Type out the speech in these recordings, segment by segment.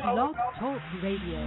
Blog Talk Radio.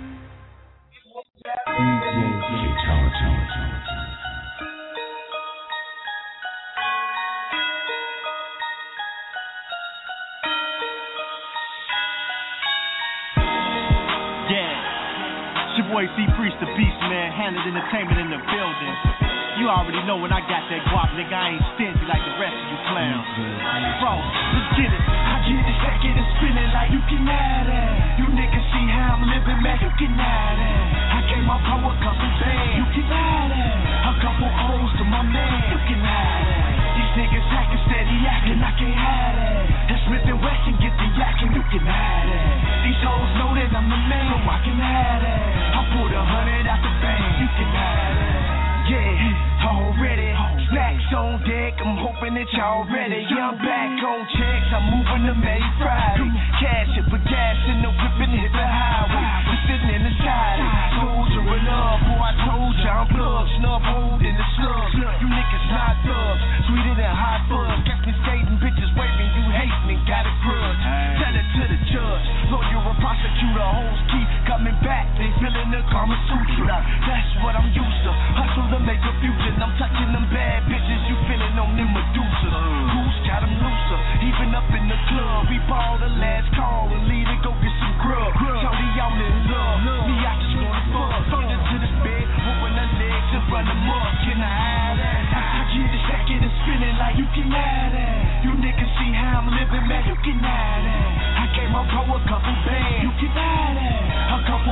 Your boy C Priest the Beast, man. Handled entertainment in the building. You already know when I got that guap, nigga, I ain't stingy like the rest of you clowns. Bro, let's get it. I get it, stack it and spin it like you can have that. You niggas see how I'm living, man, you can have that. I gave my power a couple bands, you can have that. A couple O's to my man, you can have that. These niggas acting steady acting, I can't have that. That Smith & Wesson get the yakking, you can have that. These hoes know that I'm the man, so I can have that. I pulled 100 out the bank, you can have that. Yeah, already. Snacks on deck, I'm hoping that y'all ready. Yeah, I'm back on checks, I'm moving to May Friday. Cash it, put gas in the whip and hit the highway. We sitting in the side, soldiering up. Boy, I told you I'm plug, snub holding the slug. You niggas not thugs, sweeter than hot fuzz. Catch me skating, bitches waving, you hating and got a grudge. Tell it to the judge, lawyer or prosecutor, hoes keep coming back. They feeling the Kama Sutra. That's what I'm used to. Hustle to make a future. I'm touching them bad bitches, you feeling on them Medusa. Who's got them looser? Even up in the club, we ball the last call and leave and go get some grub. Shorty, I'm in love. Me, I just wanna fuck. Get into this bed, open her legs and run them up. Can I have that? I get it, stack it and spin it like you can have that. You niggas see how I'm living, man, you can have that. I gave my bro a couple bands, you can have that. A couple.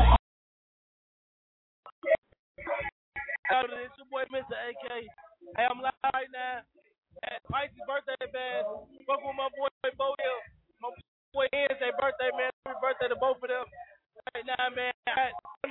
It's your boy Mr. AK. Hey, I'm live right now at Pisces' birthday band. Fuck with my boy Bo Hill. My boy Ian's their birthday, man. Happy birthday to both of them. Right now, man. I'm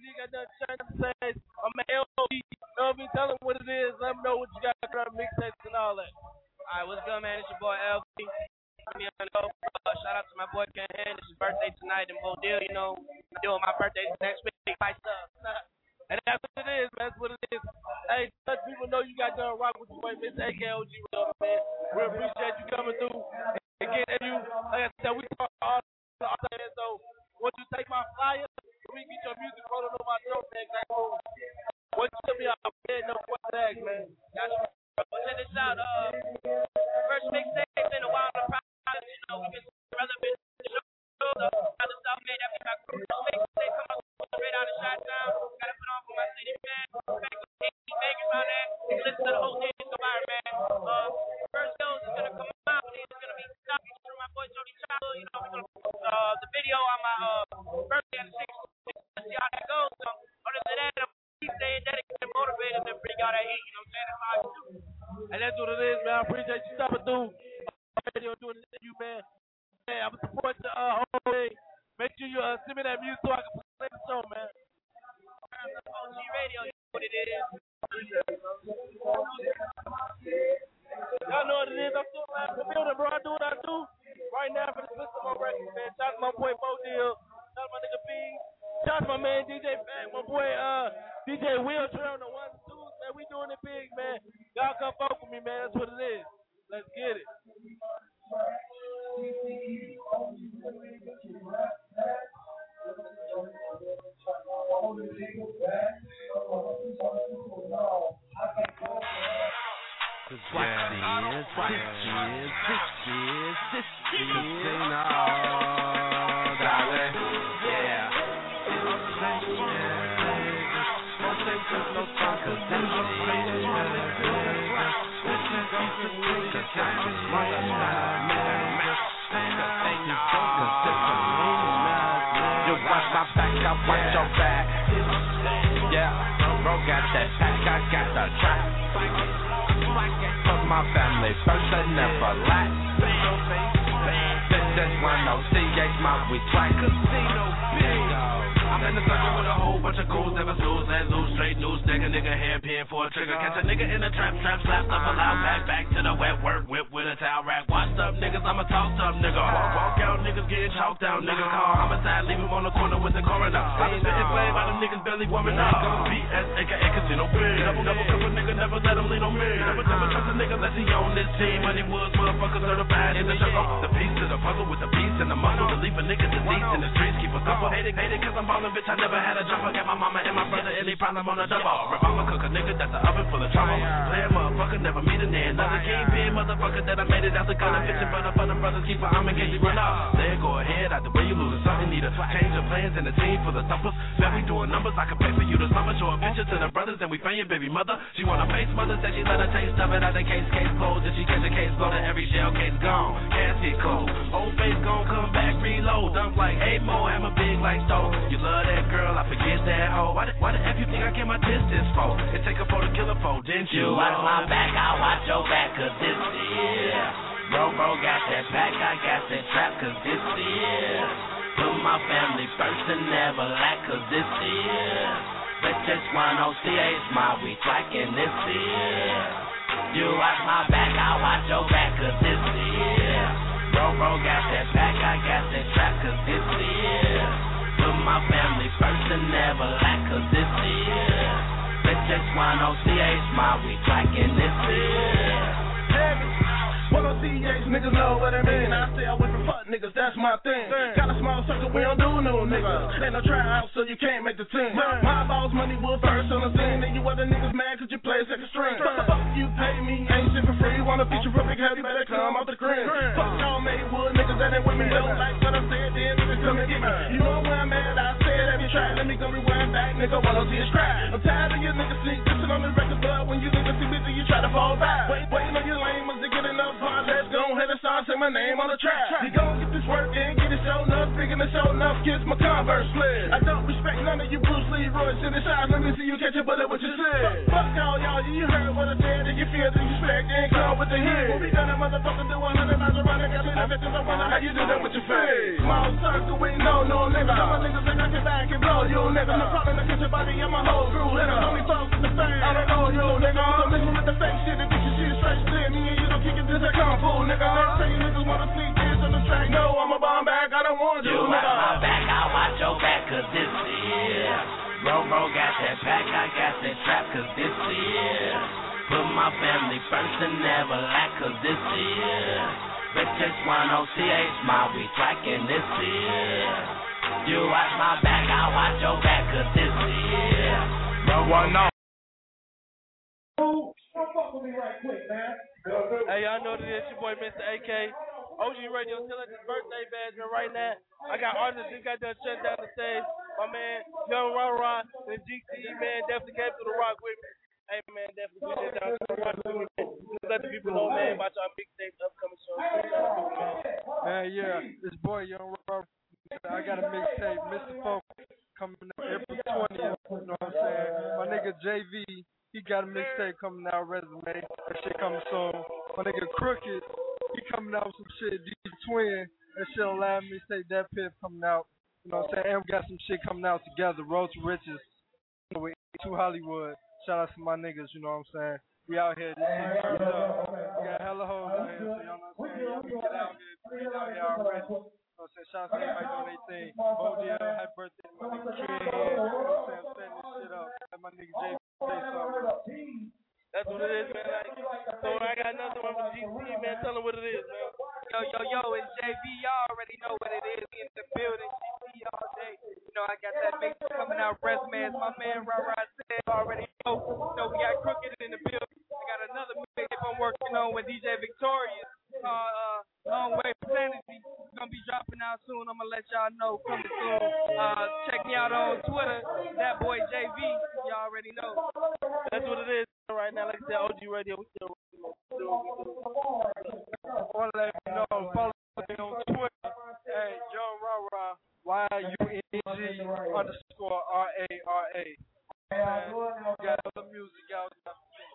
an LOB. You know what I mean? Tell them what it is. Let them know what you got on mixtapes and all that. Alright, what's good, man? It's your boy LB. Shout out to my boy Ken Hand. It's his birthday tonight in Bodil, you know. I'm doing my birthday next week. Bye, stuff. And that's what it is, man. That's what it is. Hey, let people know you got done rock with your boy, Mr. AKOG, man. We appreciate you coming through. Again, and you, like I said, we talk all the time. So, once you take my flyer, we get your music rolling on my throat, man. Once you tell me I'm dead, no question, man. Gotcha. Check this out. First mixtape in a while. You know, we've been relevant to the show. Other stuff made after my group. Mixtape come up straight out of Chi-Town. Gotta put on for my city, man. Back with 18 bangers on that. You can listen to the whole thing. It's gonna fire, man. First shows is gonna come out. It's gonna be talking through my boy Jody Chalo. You know, we're gonna the video on my birthday on the 6th. Let's see how that goes. Other than that, I'm staying dedicated and motivated to bring out that heat. You know what I'm saying? That's how I do. And that's what it is, man. I appreciate you stopping through. Radio doing this to you, man. Hey, I'm support the whole thing. Make sure you send me that music so I can play the show, man. OG Radio, you know what it is. Y'all know what it is. I'm still live in the building, bro. I do what I do right now for the system on record, man. Shout out to my boy Bo Deal. Shout out to my nigga B. Shout out to my man DJ Fat. My boy DJ Wheelchair on the 1s and 2s, man. We doing it big, man. Y'all come fuck with me, man. That's what it is. Let's get it. I watch your back. Yeah, bro got that pack, I got the track. Put my family first, I never lack. This 1OCH, my we track. I'm in the circle with a whole bunch of goons, never snooze and lose. Straight news, nigga, hairpin for a trigger. Catch a nigga in a trap, slap stuff aloud, back to the wet work, whip with a towel rack. Watch up, niggas, I'ma talk tough, nigga. Walk out, niggas getting chalked out, nigga. Call homicide, leave him on the corner with the coroner. I been spitting flame out of niggas belly warming up. BS, aka Casino Big. Double cup a nigga, never let him lean on me. Never trust a nigga unless he on this team. Money Woods, motherfucker certified in the jungle. The piece to the puzzle with the piece and the muscle to leave a nigga disease in the streets, keep a couple. Hate it cause I'm ballin', bitch, I never had a jumper. Got my mama and my brother, any problem on the double. Revolver cook a nigga, that's the oven full of trouble. Player motherfucker, never meet a nigga. Another kingpin motherfucker that I made it out the gun. Bitchin' brother for the brothers, keep an arm in case you run off. There, go ahead, out the way you losing something. Need a change of plans and a team for the thumpers. Bet we doing numbers, I can pay for you to summer. Show a picture to the brothers, then we find your baby mother. She want a face mother, said she let her taste of it out the case closed. If she catch a case blow, then every shell case gone. Casket cold, old face gon' come back, reload. Dump like 8 more, hammer big like stove. You love that girl, I forget that hoe. Why the F you think I get my distance for? It take a photo, kill a foe, didn't you? Watch my back, I watch your back, cause this is Bro got that back, I got that trap, cause this is Put my family first and never lack, cause this is Bitches 1OCH, my week like and this is You watch my back, I watch your back, cause this is Bro got that back, I got that trap, cause this is Put my family first and never lack, cause this is Bitches 1OCH, my week like and this is 1OCH, niggas know what I mean. I stay away from fuck niggas, that's my thing. Got a small circle, we don't do no niggas. Ain't no tryout, so you can't make the team. My boss money was first on the scene, and you other niggas mad cause you play second string. Fuck you pay me, ain't shit for free. Want a feature real big heavy, better come out the crib. Fuck y'all made wood, niggas that ain't with me. Don't like what I said, then niggas come and get me. You know where I'm at, I said every track. Let me go rewind back, nigga, 1OCH crack. I'm tired of you niggas sneak, listen on the record, but when you niggas see busy, you try to fall back. Waiting on your lame, to get enough hard, let's go ahead and start saying my name on the track. You gon' get this work and get it shown up, big and show enough, kids my Converse slid. I don't respect none of you Bruce Lee, Roy, in the shots, let me see you catch a bullet what you said. Fuck all y'all, you heard what I said, and you feel the respect, and come with the hit. When we done a motherfucker do 100 miles around, I got me everything I wonder how you do that with your face. Small circle, we know no nigga. Some of niggas think I can back and blow you nigga. No problem to catch your body and my whole crew nigga. Only folks in the fame, I don't know you nigga. So listen with the fake shit, and get your shit straight clear. Me and you don't kick it, this a kung fu nigga. Let's say you niggas wanna sneak this on the track. No, I'm a bomb back, I don't want you nigga. Watch my back, I watch your back, cause this is Bro got that back, I got that trap, cause this is Put my family first and never lack, cause this is Bitches 1OCH, my week like and this is You watch my back, I watch your back, cause this is Bro, no. Hey, y'all know that it's your boy Mr. AK. OG Radio still at his birthday badge right now. I got artists that got done shut down the stage. My man, Young Rara and GTE, man, definitely came through the rock with me. Hey, man, definitely we did down to the rock with me, man. Just let the people know, man, about y'all mixtapes upcoming shows. Yeah, this boy Young Rara, I got a mixtape, Mr. Folk, coming out April 20th. You know what I'm saying? My nigga JV, he got a mixtape coming out, Resume. That shit coming soon. My nigga Crooked, he coming out with some shit. D Twin, that shit on live mixtape. That Pip coming out. You know what I'm saying? And we got some shit coming out together. Road to Riches. You know, with to Hollywood. Shout out to my niggas. You know what I'm saying? We out here. This shit turned up. We got hella hoes out here. So y'all know what I'm saying? Y'all get out here. We out here already. You know what I'm saying? Shout out to everybody doing their thing. ODL, happy birthday to my nigga Kid here. You know what I'm saying? I'm setting this shit up. Let my nigga J say something. That's what it is, man. Like, so I got another one from GT, man. Tell them what it is, man. Yo, it's JV. Y'all already know what it is. We in the building, GT all day. You know, I got that mix coming out, Resume. As my man Rara said, already know. So we got Crooked in the building. I got another mix I'm working on with DJ Victorious. Long Way Sanity. It's gonna be dropping out soon. I'm gonna let y'all know coming soon. Check me out on Twitter. That boy JV. Y'all already know. That's what it is right now. Like I said, OG Radio. We still want to let you know, follow me on Twitter. Hey, Young Rara, YUNG_RARA. We got other music out there.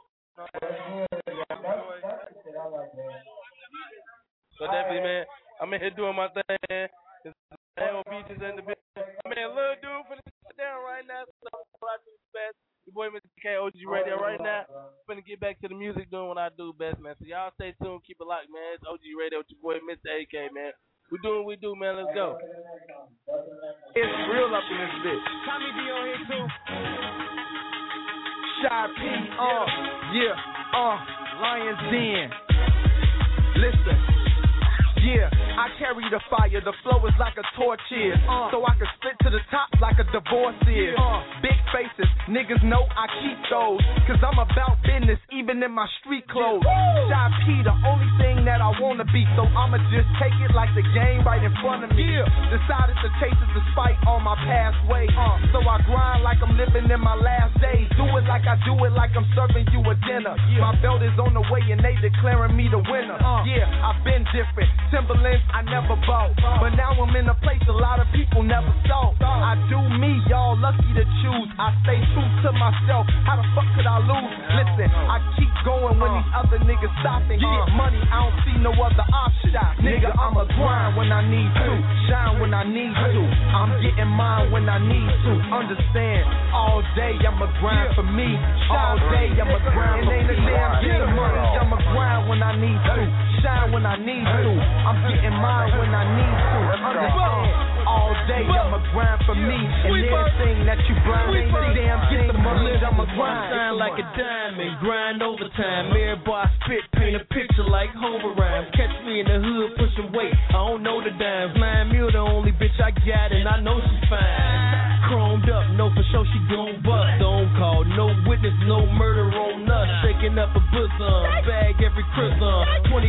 So definitely, man, I'm in here doing my thing, man. Hell Beaches in the building. Man, little dude for the down right now. So I do best. Your boy Mr. K, OG Radio right now. I'm finna get back to the music doing what I do best, man. So y'all stay tuned, keep it locked, man. It's OG Radio with your boy Mr. AK, man. We doing what we do, man. Let's go. It's real up in this bitch. Tommy D on here too. Shy P, Lions Den. Listen, Yeah, I carry the fire, the flow is like a torch is. So I can spit to the top like a divorce is. Big faces, niggas know I keep those. Cause I'm about business, even in my street clothes. Shy P, the only thing that I wanna be. So I'ma just take it like the game right in front of me. Decided to chase it despite all my past ways. So I grind like I'm living in my last days. Do it like I do it, like I'm serving you a dinner. My belt is on the way and they declaring me the winner. Yeah, I've been different. Timberlands I never bought, but now I'm in a place a lot of people never saw. I do me, y'all lucky to choose. I stay true to myself. How the fuck could I lose? Listen, I keep going when these other niggas stop and get money. I don't see no other option. Nigga, I'ma grind when I need to, shine when I need to. I'm getting mine when I need to. Understand? All day I'ma grind for me. All day I'ma grind for me. Getting money, I'ma grind when I need to, shine when I need to. I'm getting mine when I need to. Understand? All day I'ma grind for me. And everything that you grind ain't a damn thing. I'ma grind. Shine like a diamond, grind overtime. Everybody spit, paint a picture like Homer rhymes. Catch me in the hood pushing weight. I don't know the dimes. 9 mil the only bitch I got, and I know she's fine. Chromed up, know for sure she gon' bust. Don't call, no witness, no murder on us. Shaking up a bosom, bag every prison.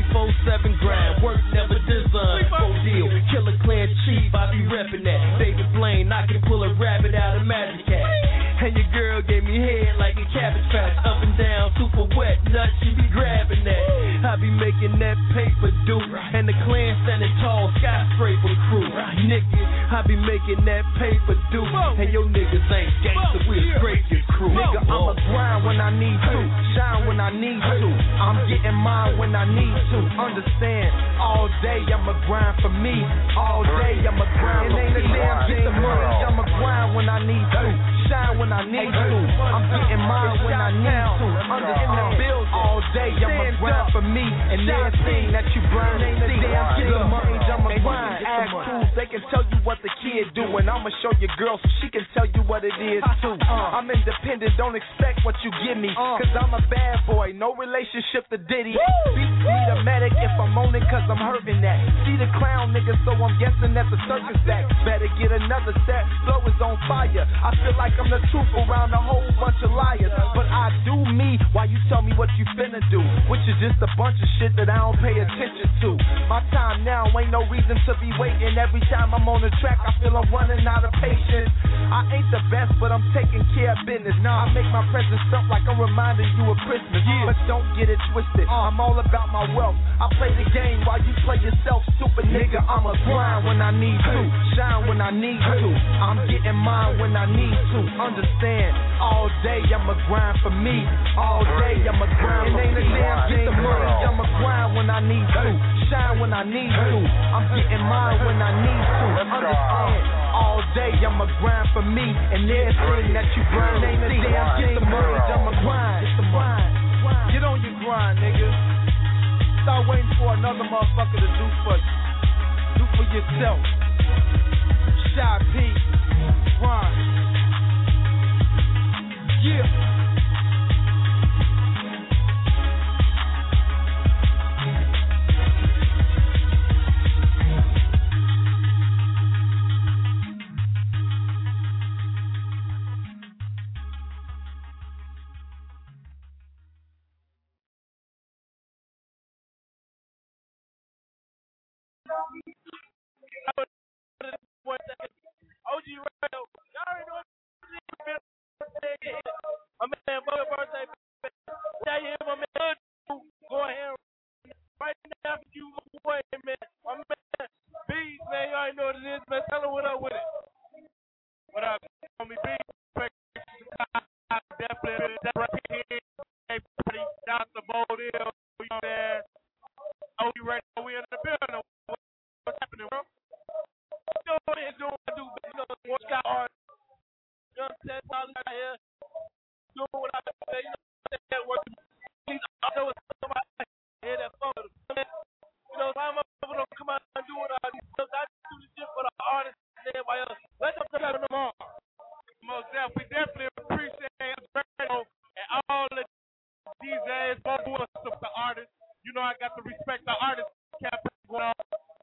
24/7 grind, work never design. Full deal, Killer Clan chief, I be reppin' that. David Blaine, I can pull a rabbit out of Magic Hat. And your girl gave me head like a cabbage patch. Up and down, super wet, nuts, she be grabbing that. I be making that paper do. And the clan standing tall, skyscraper crew. Nigga, I be making that paper do. And your niggas ain't gangsta, we'll scrape your crew. Nigga, I'ma grind when I need to, shine when I need to. I'm getting mine when I need to. Understand? All day I'ma grind for me. All day I'ma grind for me. Get the money, I'ma grind when I need to, shine when I need to. I'm getting mine when I need to. In the building. All day I'ma grind for me. And everything that you grind ain't a damn thing. The money I'ma grind. Ask tools, they can tell you what the kid doing. I'ma show your girl so she can tell you what it is too. I'm independent, don't expect what you give me. Cause I'm a bad boy, no relationship to Diddy. Need a medic if I'm on it cause I'm hurting that. See the clown nigga, so I'm guessing that's a circus act. Better get another set, flow is on fire. I feel like I'm the truth around a whole bunch of liars. But I do me while you tell me what you finna do, which is just a bunch of shit that I don't pay attention to. My time now ain't no reason to be waiting. Every time I'm on the track I feel I'm running out of patience. I ain't the best but I'm taking care of business. I make my presence stuff like I'm reminding you of Christmas. But don't get it twisted, I'm all about my wealth. I play the game while you play yourself, stupid nigga. I'ma grind when I need to, shine when I need to. I'm getting mine when I need to. Understand? All day I'ma grind for me. All day I'ma grind for me. Get the money, I'ma grind when I need to, shine when I need to. I'm getting mine when I need to. Understand? All day I'ma grind for me. And everything that you grind ain't a damn thing. Get the money, I'ma grind. Get on your grind, nigga. Stop waiting for another motherfucker to do for you. Do for yourself. Shy P. Grind. Yeah. OG Radio, y'all already know my man, birthday. Tell you, my man, go ahead right now for you, boy, man. My man, Bees, man, you already know what it is, man. Tell him what up with it. What up, homie Bees? Definitely, Dr. Bodil, you know, man. OG Radio, we in the building. What's happening, bro? You know what it is, doing what I do, you know, what's got art. You know what I'm saying? All out here, doing what I do, you know what I'm saying? Working. I know it's somebody here that phone. You know, I'm over to come out and do what I do. I do this shit for the artists and everybody else. Let's talk about them all. Most definitely, we definitely appreciate Radio and all the DJs, both of us, the artists. You know, I got to respect the artists campaign going on.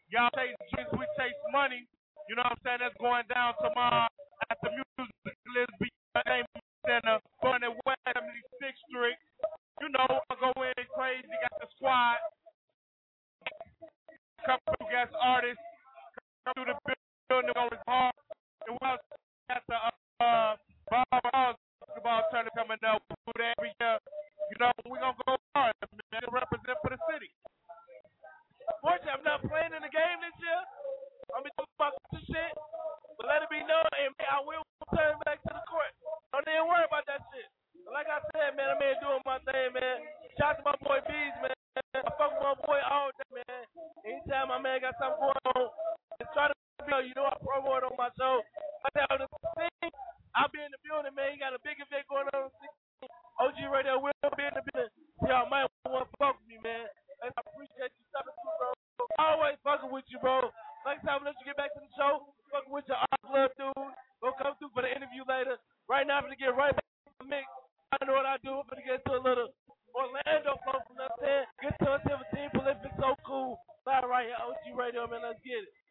Y'all chase drinks, we chase money. You know what I'm saying? That's going down tomorrow at the Music Lisbon Entertainment Center, going at West 76th Street. You know, I go in crazy, got the squad. Couple of guest artists come through the building, going hard. And we also got the basketball tournament coming up. We do that every year. You know, we're going to go hard, man, to represent for the city. Fortunately, I'm not playing in the game this year. I'm going to talk about this shit. But let it be known, and I will turn back to the court. Don't even worry about that shit. But like I said, man, I'm here doing my thing, man. Shout out to my boy Bees, man. I fuck with my boy all day, man. Anytime my man got something going on, just try to you know I promo it on my show. I'll be in the building, man. He got a big event going on. OG Radio will be in the building. Y'all might want to fuck with me, man. And I appreciate you stopping through, bro. Always fucking with you, bro. Next time, let you get back to the show. Fucking with your art club, dude. We'll come through for the interview later. Right now, I'm going to get right back to the mix. I know what I do. I'm going to get to a little Orlando flow from that 10. Get to a 17. Prolific, so cool. Live right here, OG Radio, man. Let's get it.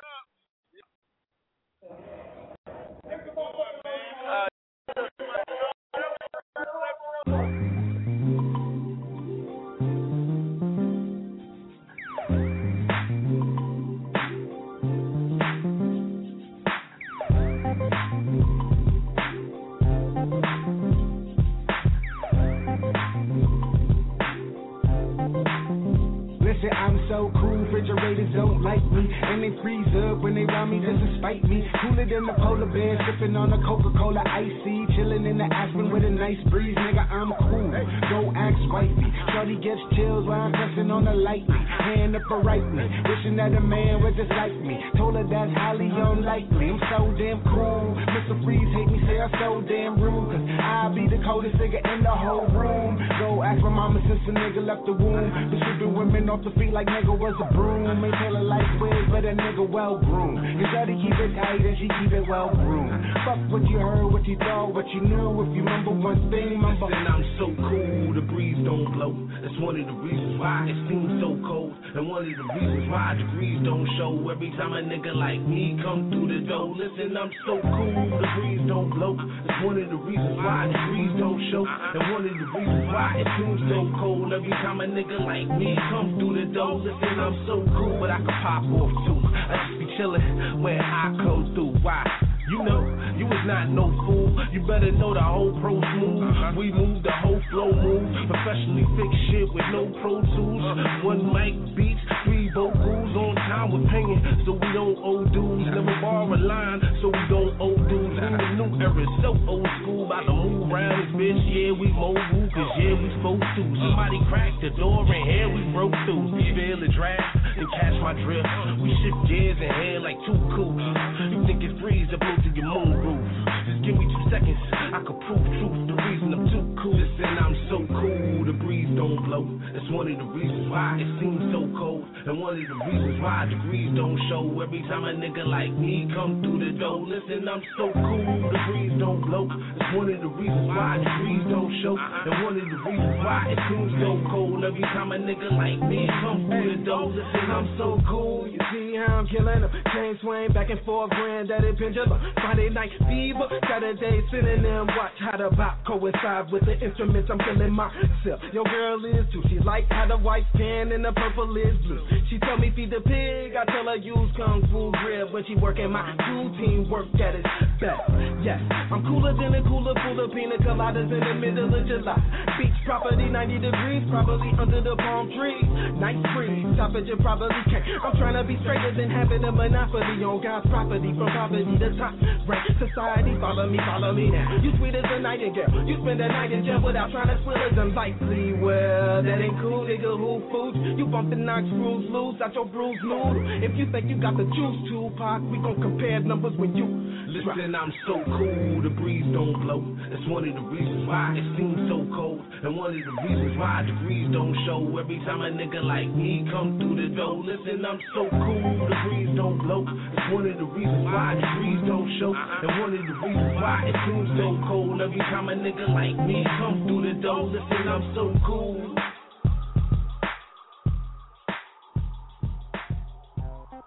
I'm so cool, refrigerators don't like me, and they freeze up when they round me just to spite me. Cooler than the polar bear, sipping on a Coca-Cola icy, chilling in the Aspen with a nice breeze. Nigga, I'm cool, don't ask wifey. Shorty gets chills while I'm pressing on the lightly, hand up for right me, wishing that a man was just like me. Told her that's highly unlikely. I'm so damn cool. Mr. Freeze hate me, say I'm so damn rude, cause I'll be the coldest nigga in the whole room. Go ask my mama since the nigga left the womb. But sweeping women off the feet like nigga was a broom. Ain't tell her life ways, but a nigga well groomed. You gotta keep it tight and she keep it well groomed. Fuck what you heard, what you thought, what you knew. If you remember one thing, remember. Listen, I'm so cool, the breeze don't blow. That's one of the reasons why it seems so cold. And one of the reasons why degrees don't show. Every time a nigga like me come through the door. Listen, I'm so cool, the breeze don't blow. That's one of the reasons why degrees don't show. And one of the reasons why it seems so cold. Every time a nigga like me come through the door. Listen, I'm so cool, but I can pop off too. I just be chillin' when I come through. Why? You know, you was not no fool. You better know the whole pro move. We move the whole flow move. Professionally fixed shit with no pro tools. One mic beats, 3 vocals on time with paying, so we don't owe dues. Never borrow a line, so we don't owe dues. In the new era, so old school. About to move around this bitch, yeah, we mobile, cause yeah, we supposed to. Somebody cracked the door and here we broke through. Feel the draft and catch my drift. We shift gears and head like 2 cools. You think it's breeze up to your moon roof. Just give me 2 seconds, I could prove truth. The reason I'm too cool. Listen, I'm so cool, the breeze don't blow. That's one of the reasons why it seems so cold. And one of the reasons why degrees don't show. Every time a nigga like me come through the door. Listen, I'm so cool, the breeze don't blow. That's one of the reasons why degrees don't show. And one of the reasons why it seems so cold. Every time a nigga like me come through the door. Listen, I'm so cool. You see how I'm killing them. Chain swing back and forth, granddaddy pendulum. Friday night fever, Saturday synonym. Watch how the bop coincide with the instruments. I'm feeling myself. Your girl is too. She like how the white skin and the purple is blue. She tell me feed the pig. I tell her use kung fu grip when she working my routine work at its best. Yes, I'm cooler than a cooler full of pina coladas in the middle of July. Beach property, 90 degrees, probably under the palm tree. Night freeze, top it you probably can't. I'm trying to be straighter than having a monopoly on God's property. From poverty to top rank society. Follow me now. You sweet as a nightingale. You spend the night in jail without trying to swill as unlikely. Well, that ain't cool, nigga. Who fools? You bump the knock screws loose out your bruised noodle. If you think you got the juice, Tupac, we gon' compare numbers when you listen, I'm so cool, the breeze don't blow. That's one of the reasons why it seems so cold. And one of the reasons why degrees don't show. Every time a nigga like me come through the door. Listen, I'm so cool, the breeze don't blow. It's one of the reasons why degrees don't show. And one of the reasons why it seems so cold. Every time a nigga like me come through the door. Listen, I'm so cool.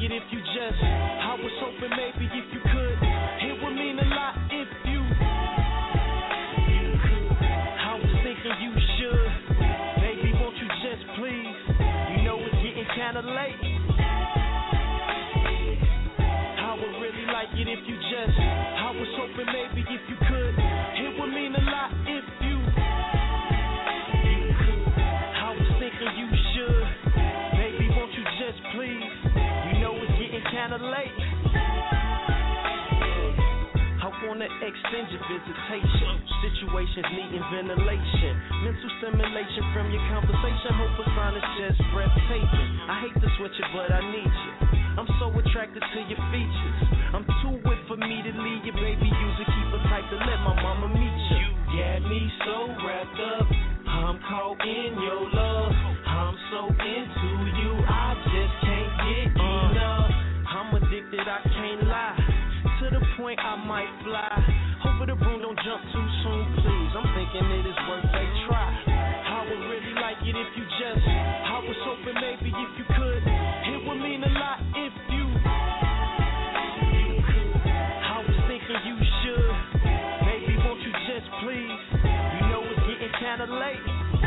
it if you just. I was hoping maybe if you could. It would mean a lot if you could. I was thinking you should. Baby, won't you just please? You know it's getting kinda late. I would really like it if you just. I was hoping maybe if you could. It would mean a lot if you could. I was thinking you should. Baby, won't you just please? You know it's getting kinda late. I wanna extend your visitation. Situations needing ventilation. Mental stimulation from your conversation. Hope a sign is just breathtaking. I hate to switch it, but I need you. I'm so attracted to your features. I'm too wet for me to leave you, baby. Use it, keep it tight to let my mama meet you. You got me so wrapped up. I'm caught in your love. I'm so into you. I just can't get enough. I'm addicted, I can't lie. To the point I might fly. Hope the broom don't jump too soon, please. I'm thinking it is worth a try. I would really like it if you just. I was hoping maybe if you could. It would mean a lot if you could. I was thinking you should. Baby, won't you just please? You know it's getting kinda late.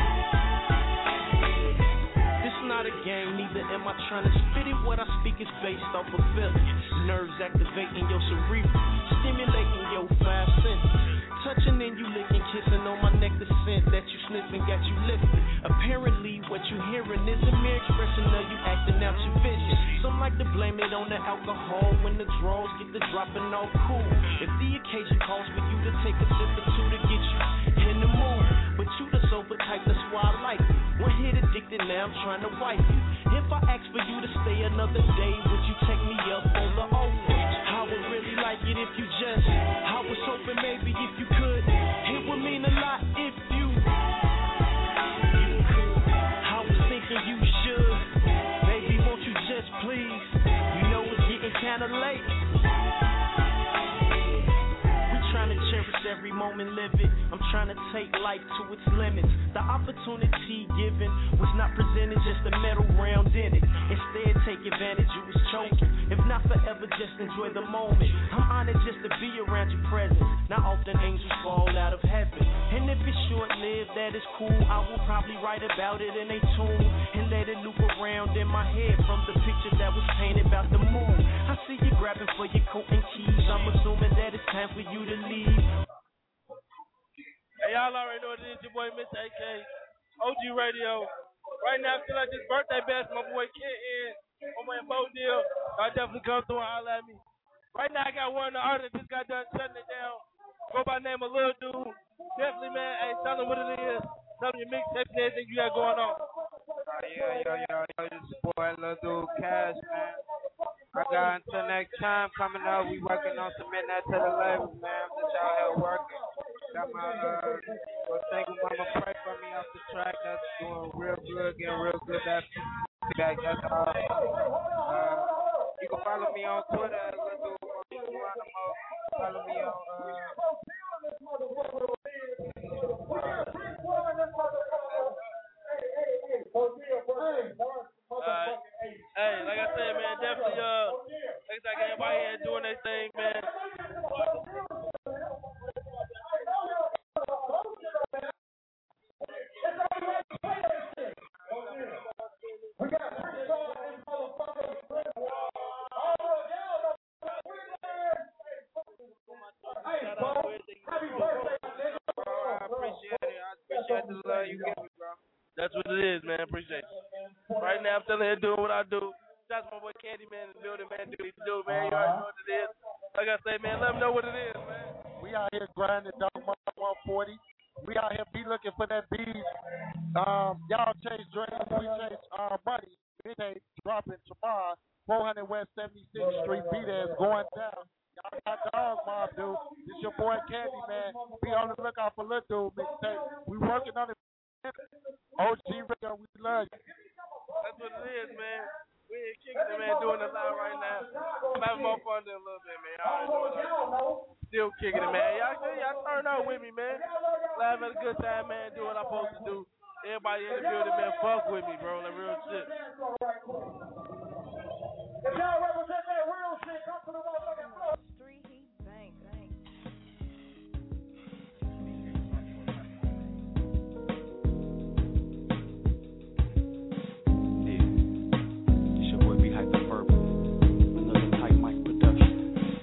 This not a game, neither am I trying to spit it. What I speak is based off of feelings. Nerves activating your cerebral, stimulating your 5 senses. Touching and you licking, kissing on my neck, the scent that you sniffing got you lifted. Apparently what you hearing is a mere expression of you acting out your vision. Some like to blame it on the alcohol when the draws get the dropping off cool. If the occasion calls for you to take a sip or two to get you in the mood, but you the sober type, that's why I like you. One hit addicted, now I'm trying to wipe you. If I ask for you to stay another day, would you take me up on the offer? I would really like it if you just. I was hoping maybe if you could. It would mean a lot if you could. I was thinking you should. Baby, won't you just please? You know it's getting kinda late. Trying to cherish every moment, live it. I'm trying to take life to its limits. The opportunity given was not presented, just a metal round in it. Instead, take advantage, you was choking. If not forever, just enjoy the moment. I'm honored just to be around your presence. Not often angels fall out of heaven. And if it's short-lived, that is cool. I will probably write about it in a tune and let it loop around in my head from the picture that was painted about the moon. I see you grabbing for your coat and keys. I'm assuming that it's time for you to leave. Hey, y'all already know it is your boy Mr. AK, OG Radio. Right now, I feel like this birthday bash, my boy Kid in, my boy Bo Deal. I definitely come through and holler at me. Right now, I got one of the artists just got done shutting it down. Go by the name of Lil Dude. Definitely, man. Hey, tell them what it is. Tell them your mixtape and everything you got going on. Yo, this is boy Lil Dude Cash, man. I got until next time coming up. We working on submitting that to the label, man. I'm just out here working. Got my single Mama Pray For Me off the track. That's doing real good, getting real good. That's feedback. That's all. You can follow me on Twitter at Lil Dude Geronimo. Follow me on Hey, like I said, man, definitely, thanks to everybody here doing their thing, man. That's what it is, man. Appreciate you. Right now, I'm still here doing what I do. That's my boy Candy, man, in the building, man. Do what you do, man. You already know what it is. Like I say, man, let them know what it is, man. We out here grinding Dog 140. We out here be looking for that beat. Y'all chase dreams, we chase money. Mixtape dropping tomorrow, 400 West 76th Street. Be there, it's going down. Y'all got Dog Mob, dude. This your boy Candy, man. Be on the lookout for Lil Dude mixtape. We working on it. OG Radio, we love you. That's what it is, man. We here kicking it, man, doing it live right now. I'm having more fun than a little bit, man. Still kicking it, man. Y'all turn out with me, man. Live at a good time, man. Do what I'm supposed to do. Everybody in the building, man, fuck with me, bro. Like real shit. If y'all represent that real shit, come to the motherfucking floor. Street Heat Bank. It's your boy B Hyper Verbal. Another Tight Mic production.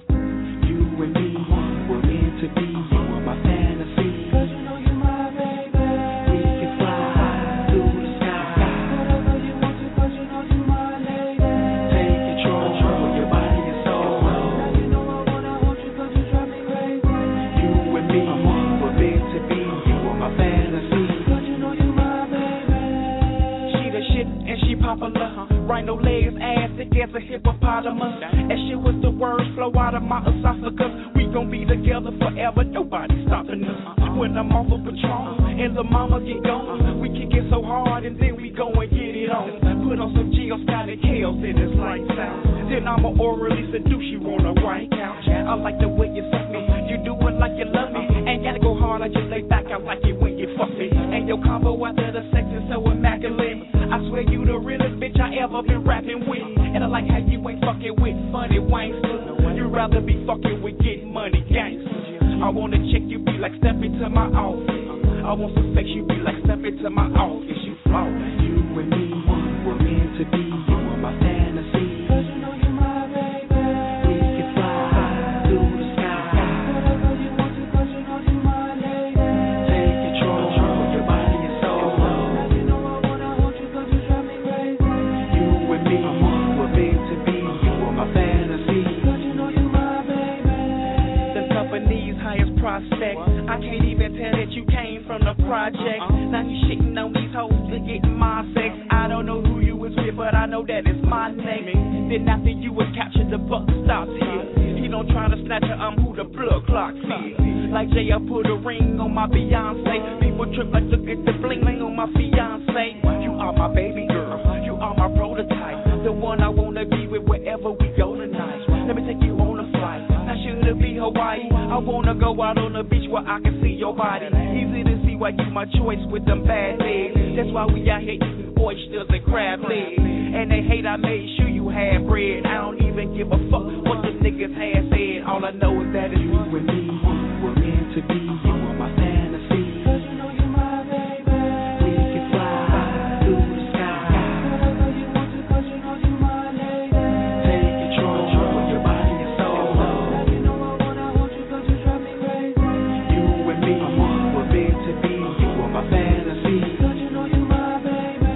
You and me were meant to be. You were my fantasy. 'Cause you know you're my baby. We can fly through the sky. Whatever you want to, 'cause you know you're my lady. Take control of your body and soul. Now you know I wanna hold you 'cause you drive me crazy. You and me were meant to be. You were my fantasy. 'Cause you know you're my baby. She the shit and she popular. Rhino legs, ass thick as a hippopotamus. That shit was the words flow out of my esophagus. We gon' be together forever, nobody stopping us. When I'm off of Patron and the mama get gone, we kick it so hard and then we go and get it on. Put on some geoscopic hails in this lights out. Then I'ma orally seduce you on a white couch. I like the way you suck me, you do it like you love me. Ain't gotta go hard, I just lay back, I like it when you fuck me. And your combo after the sex is so immaculate. I swear you the realest bitch I ever been rapping with. And I like how you ain't fucking with funny wanksters. You'd rather be fucking with getting money gangsters. I wanna check you be like step into my office. I want some sex, you be like step into my office. You flawless. You and me were meant to be. You were my fantasy. 'Cause you know you're my baby. We can fly through the sky. Whatever you want to, 'cause you know you're my lady. Take control of your body and soul. Now you know I wanna hold you 'cause you drive me crazy. You and me were meant to be. You were my fantasy. 'Cause you know you're my baby. The company's highest prospect. I can't even tell that you came from the project. Now you shitting on these hoes to get my sex. I don't know who you was with, but I know that it's my name. Then after you was captured, the buck stops here. He don't try to snatch her, I'm who the blood clock is. Like Jay, I put a ring on my Beyonce. People trip like look at the bling bling on my fiance. You are my baby girl, you are my prototype. The one I wanna be with wherever we go tonight. Let me take you on a flight. Now should it be Hawaii? I wanna go out on the beach where I can see your body. Easy to see why you my choice with them bad legs. That's why we out here eating oysters and crab legs. And they hate I made sure you had bread. I don't even give a fuck what the niggas had said. All I know is that it's you and me were meant to be. You were my fantasy. 'Cause you know you're my baby. We can fly through the sky. Whatever you want to, 'cause you know you're my lady. Take control of your body and soul. Now you know I wanna hold you 'cause you drive me crazy. You and me were meant to be. You were my fantasy. 'Cause you know you're my baby.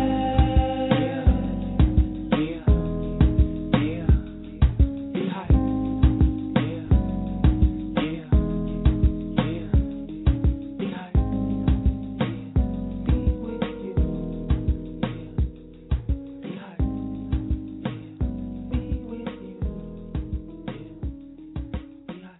Yeah, yeah. Be high. Yeah, yeah. Be high. Be with you. Be high. Be with you. Be high.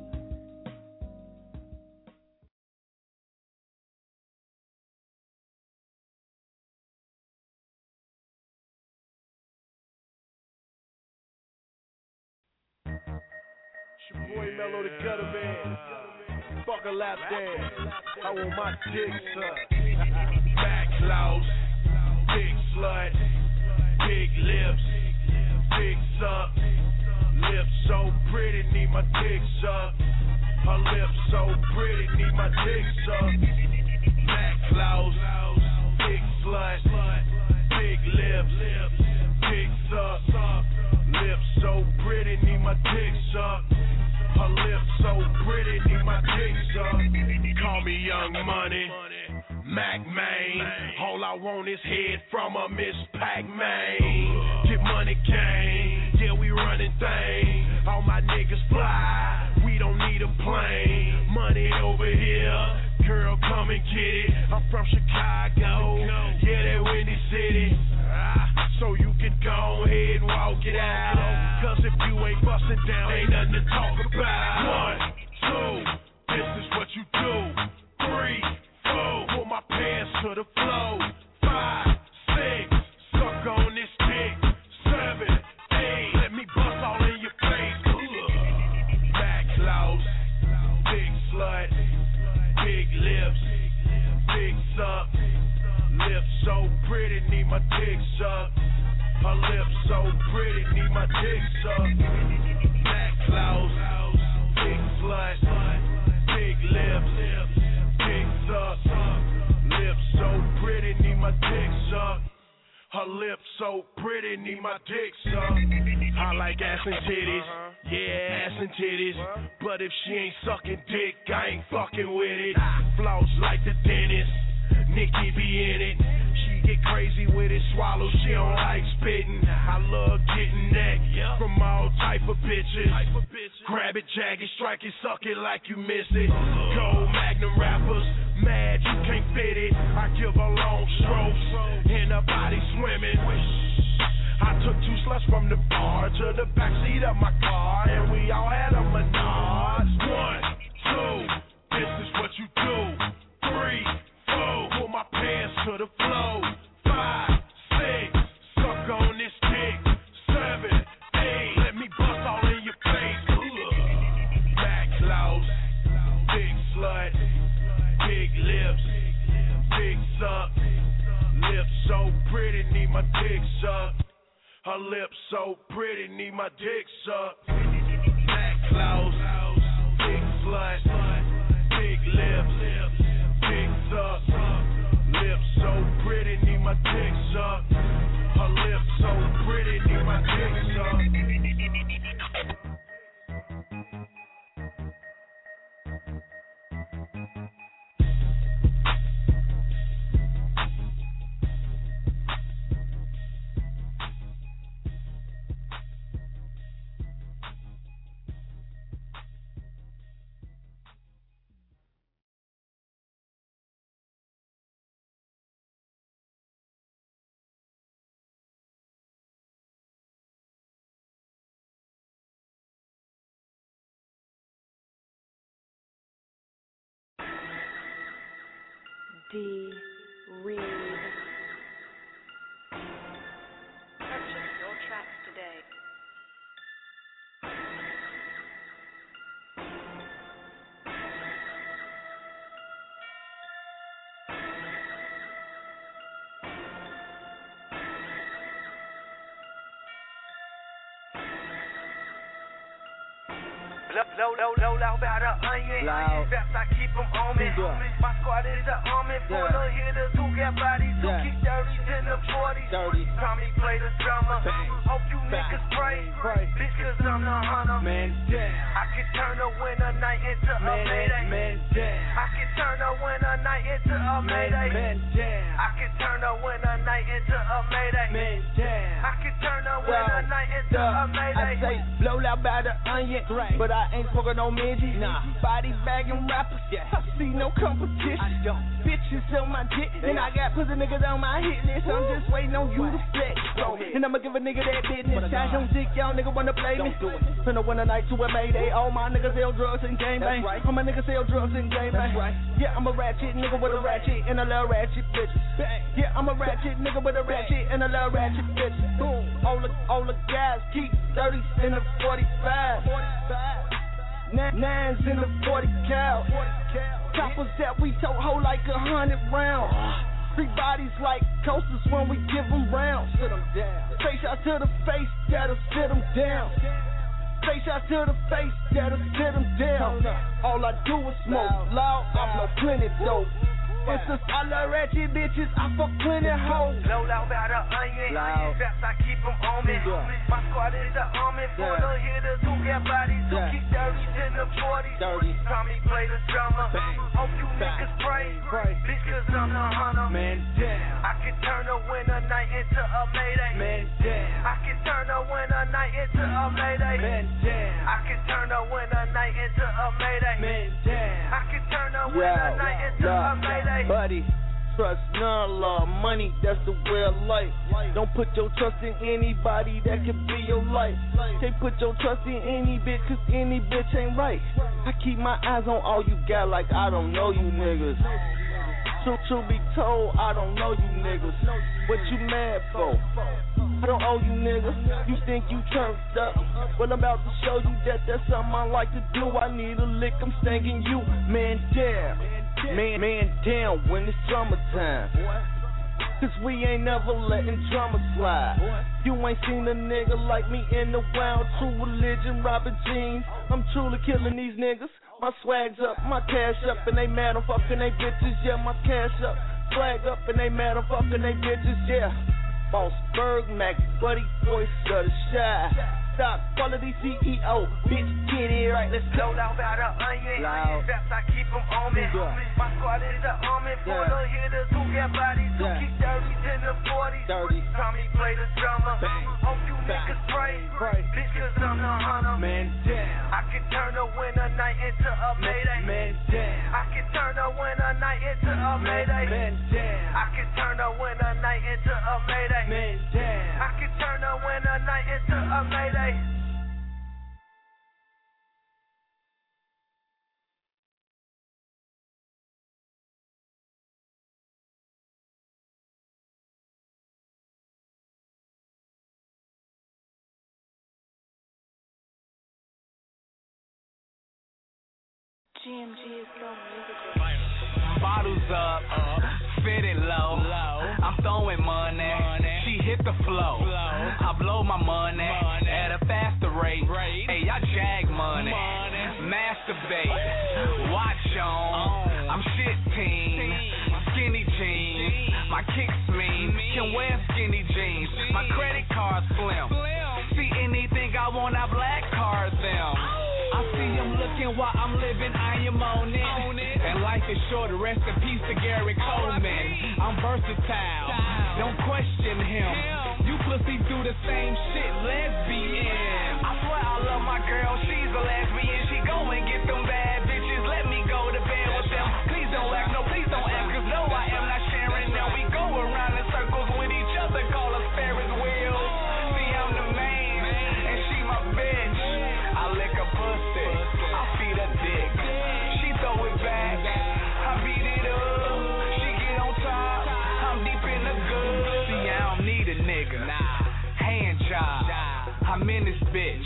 It's your boy Mello the Gutter Man. Fuck a lap dance. I want my dick sucked. Back louse, big slut, big lips, big suck. Lips so pretty, need my dick sucked. Her lips so pretty, need my dick sucked. Back louse, big slut, big lips, big suck. Lips so pretty, need my dick sucked. Her lips so pretty, need my dick sucked. Call me Young Money, Mac Main. All I want is head from a Miss Pac-Man. Get money gang, yeah we running things. All my niggas fly, we don't need a plane. Money over here, girl come and get it. I'm from Chicago, yeah that Windy City. So you can go ahead and walk it out. 'Cause if you ain't busting down, ain't nothing to talk about. 1, 2, this is what you do. 3, 4, pull my pants to the floor. 5, 6, suck on this dick. 7, 8, let me bust all in your face. Back louse, big slut, big lips, big suck. Lips so pretty, need my dick sucked. Her lips so pretty, need my dick sucked. Black clouds, big slut, big lips, big suck. Lips so pretty, need my dick sucked. Her lips so pretty, need my dick sucked. I like ass and titties, yeah, ass and titties. But if she ain't sucking dick, I ain't fucking with it. Floss like the dentist, Nikki be in it. She get crazy with it, swallow, she don't like spitting. I love getting neck from all type of bitches. Grab it, jag it, strike it, suck it like you miss it. Gold Magnum rappers, mad you can't fit it. I give her long strokes, and her body swimming. I took 2 sluts from the bar to the backseat of my car, and we all had a menage. 1, 2, this is what you do. 3, 4, pull my pants to the floor. 5, 6, suck on this dick. 7, 8, let me bust all in your face. Back clouds, big slut, big lips, big suck. Lips so pretty, need my dick sucked. Her lips so pretty, need my dick sucked. Black clouds, big slut, big lips, big suck. Lips so pretty, need my dick sucked. Her lips so pretty, need my dick sucked. D. Reed. Purchase your tracks today. Low about a onion. Straps, I keep them on me. My squad is a army full of hitters who got bodies who keep 30s in the 40s. Tommy play the drummer. Hope you niggas pray. Bitch, cause I'm the hunter. Man, I can turn a winter night into a mayday. I can turn a winter night into a mayday. I can turn a winter night into a mayday. I can turn a winter night into a mayday. I say blow out by the onion, but I ain't smoking no midget. Body bagging rappers, I see no competition. Bitches on my dick, and I got pussy niggas on my hit list. I'm just waiting on you to flex, bro. And I'ma give a nigga that business. Cash on dick, y'all nigga wanna play me. Turn a winter night to a mayday. All my niggas sell drugs and game bang. All my niggas sell drugs and game bang. Yeah, I'm a ratchet nigga with a ratchet and a little ratchet bitch. Yeah, I'm a ratchet nigga with a ratchet and a little ratchet bitch. Boom, all the guys keep 30s in the 45. Nines in the 40 cal. Choppers that we tote hold like 100 rounds. 3 bodies like coasters when we give them rounds. Sit them down. Face out to the face, that'll sit them down. Face out to the face, that'll sit them down. All I do is smoke loud, I blow plenty dope. It's just I love ratchet bitches, I fuck plenty hoes. Low about a onion. Straps, I keep them on me. My squad is a army full of hitters who got bodies who keep 30s in the 40s. Tommy play the drummer. Hope you niggas pray. Bitch, cause I'm the hunter. Man, damn. I can turn a winter night into a mayday. Man, damn. I can turn a winter night into a mayday. Man, damn. I can turn a winter night into a mayday. Man, damn. I can turn a winter night into a mayday. Buddy, trust none, love money, that's the way of life. Don't put your trust in anybody that could be your life. Can't put your trust in any bitch, cause any bitch ain't right. I keep my eyes on all you got like I don't know you niggas. Truth be told, I don't know you niggas. What you mad for? I don't owe you niggas. You think you turned up? Well, I'm about to show you that that's something I like to do. I need a lick, I'm stinking you. Man down. Man down when it's summertime. Cause we ain't never letting drama slide. You ain't seen a nigga like me in the wild. True religion, robbing jeans. I'm truly killing these niggas. My swag's up, my cash up, and they mad I'm fucking they bitches. Yeah, my cash up, swag up, and they mad I'm fucking they bitches. Yeah. Bossberg, Mac, Buddy, voice of the shy. Top quality CEO, bitch, get it right, let's go. Loud about a onion, straps, I keep them on me. My squad is the army, full of hitters who got bodies, who keep 30s in the 40s. Tommy play the drummer, hope you niggas pray, bitch, cause I'm the hunter. Man down, I can turn a winter night into a mayday. Man down, I can turn a winter night into a mayday. Man down, I can turn a winter night into a mayday. Man down, I can turn a winter night into a mayday. GMG is so musical. Bottles up, fitted low. I'm throwing money. She hit the flow. I blow my money at a faster rate. Hey, I jag money. Masturbate. Watch on. I'm shit team. Skinny jeans. My kicks mean. Can wear skinny jeans. My credit card's slim. See anything I want, I black card them. I see them looking while I'm living, I am on it. And life is short, rest in peace to Gary Coleman. I'm versatile, don't question him. You pussy do the same shit, lesbian. I swear I love my girl, she's a lesbian. She go and get them bad bitches, let me go to bed with them. Please don't ask, no, please don't ask, cause no, I am not sharing them. We go around in circles with each other, call us Ferris wheels. See, I'm the man, and she my bitch. I lick her pussy, I feed her dick. She throw it back, I beat it up. She get on top, I'm deep in the good. See, I don't need a nigga, hand job. I'm in this bitch,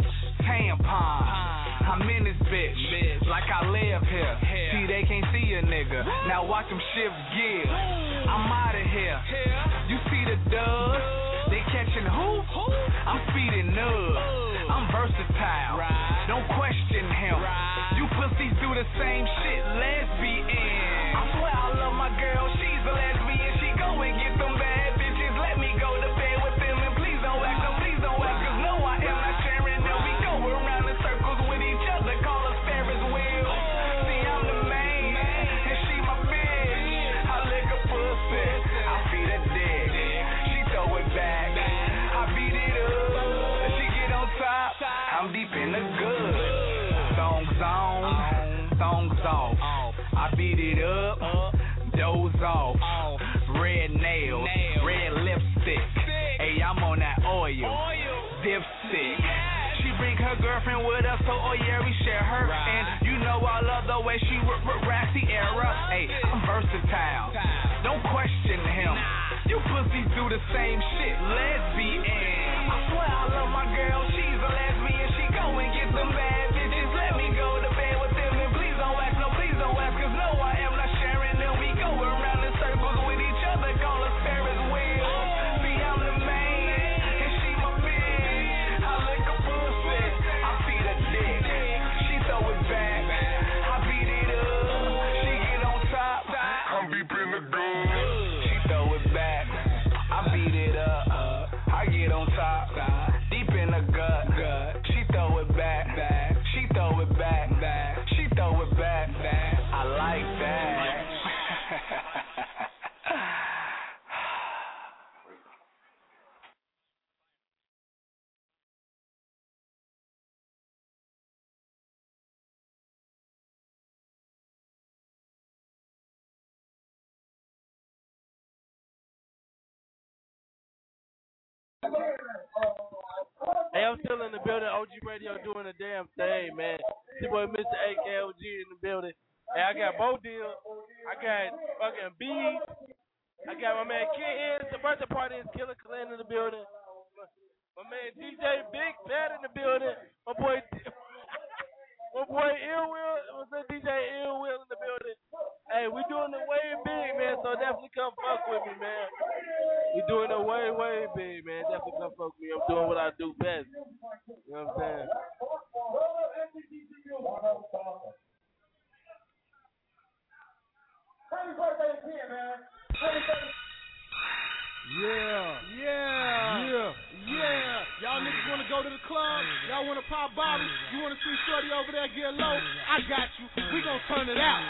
tampon. I'm in this bitch, like I live here. See, they can't see a nigga, now watch them shift gears. I'm out of here, you see the dubs? They catching who? I'm speeding up. I'm versatile. Don't question him. You pussies do the same shit, lesbian. I swear I love my girl, she's a lesbian. She go and get them bad bitches. Let me go to bed with them. And please don't ask, no, please don't ask. Cause no, I am not sharing them. We go around in circles with each other, call us Ferris wheels. See, I'm the man, and she my bitch. I lick her pussy, I feed her dick. She throw it back, I beat it up. She get on top, I'm deep in the good. Thongs on, thongs off. I beat it up, doze off. Red nails, red lipstick. Hey, I'm on that oil, dipstick. She bring her girlfriend with us, so oh yeah, we share her. And you know I love the way she raps the era. Hey, I'm versatile, don't question him. You pussies do the same shit, lesbian. I swear I love my girl, she's a lesbian. She go and get them bad bitches. Let me go to bed with them. And please don't ask, no, please don't ask. Cause no, I am not sharing them. We go around in circles with each other, call us Ferris wheels. See, I'm the man, and she my bitch. I lick her pussy, I feed her dick. She throw it back, I beat it up. She get on top, I'm deep in the good. She throw it back, I beat it up. I get on top, deep in the gut. She throw it back, she throw it back, she throw it back. I like that. Hey, I'm still in the building. OG Radio doing the damn thing, man. This boy Mr. AKOG in the building. Hey, I got Bo Deal. I got fucking B. I got my man Ken. The birthday party is Killer Clan in the building. My man DJ Big Fat in the building. My boy Ill Will. What's that DJ Ill Will in the building? Hey, we doing it way big, man. So definitely come fuck with me, man. We doing it way, way big, man. Definitely come fuck with me. I'm doing what I do best. You know what I'm saying? Yeah. Y'all niggas wanna go to the club? Y'all wanna pop bottles? You wanna see Shorty over there get low? I got you. We gon' turn it out.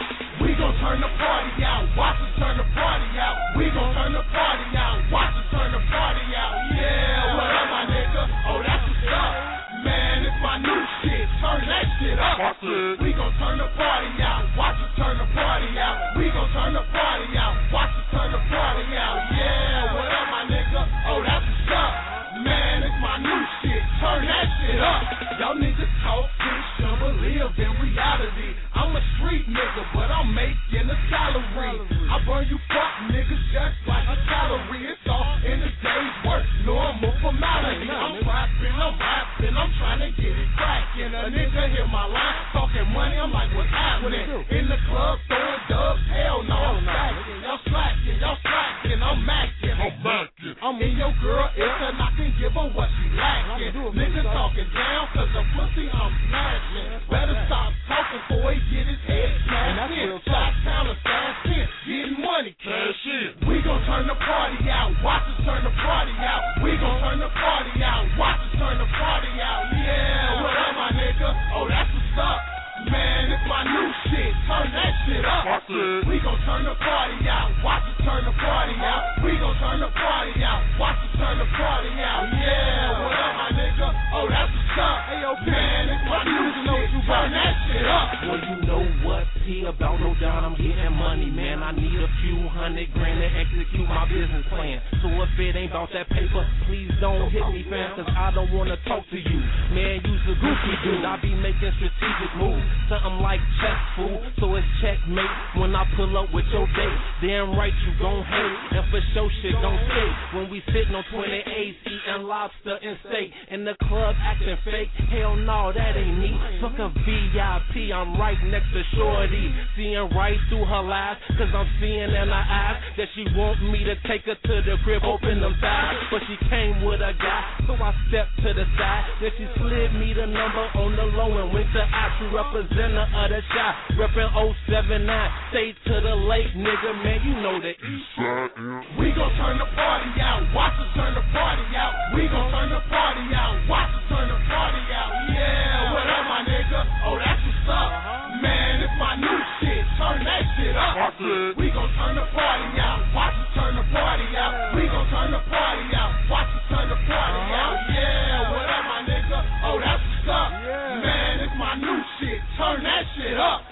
We gon' turn the party out. Watch us turn the party out. We gon' turn the party out. Watch us turn the party out. Yeah, what up, my nigga? Oh, that's what's up. Man, it's my new shit. Turn that shit up. We gon' turn the party out. Watch us turn the party out. We gon' turn the party out. Watch us turn the party out. Yeah, what up, my nigga? Oh, that's what's up. Man, it's my new shit. Turn that shit up. Y'all niggas talk shit, should live in reality. I'm a street nigga, but I'm making a salary. I burn you fuck niggas just like a calorie. It's all in the day's work, normal formality. I'm rapping, I'm trying to get it crackin'. A nigga hear my line, talking money, I'm like, what's happening? In the club, throwing dubs, hell no, I'm slacking. Y'all slacking, I'm macking. I'm in your girl, it's a I can give her what she lacking. Niggas talking down, cause the pussy I'm smashing. Better stop talking before he get his head smashed in. Shot-town assassin, getting money, cash in. We gon' turn the party out, watch us turn the party out. We gon' turn the party out, watch us turn the party out. Yeah, what up, my nigga? Oh, that's what's up. Man, it's my new shit, turn that shit up. We gon' turn the party out, watch us turn the party out. We gon' turn the party out, watch us turn the party out. Yeah, what up, my nigga? Oh, that's what's up. Hey, yo, man, it's my new shit, turn that shit up. Well, you know what, P, about no doubt I'm getting money, man. I need a few $100,000 to execute my business plan. So if it ain't about that paper, please don't hit me, fam, cause I don't wanna talk to you. Man, you's a goofy dude. I be making strategic moves, something like chess, fool. So it's checkmate when I pull up with your date. Damn right you gon' hate, and for sure shit don't stay. When we sitting on 28s eating lobster and steak, in the club acting fake, hell no, that ain't me. Fuck a VIP, I'm right next to Shorty, seeing right through her lies, cause I'm seeing in her eyes that she want me to take her to the crib, open them thighs, but she came with a guy, so I stepped to the side, then she slid me the number on the low and went to True representative of the shop, reppin' 079, stay to the lake, nigga, man, you know the east side. We gon' turn the party out, watch us turn the party out. We gon' turn the party out, watch us turn the party out. Yeah, what up, my nigga? Oh, that's what's up. Man, it's my new shit, turn that shit up. We gon' turn the party out, watch us turn the party out. We gon' turn the party out, watch us turn the party out. Yeah, what up, my nigga? Oh, that's what's up. Man, it's my new shit, turn that shit up.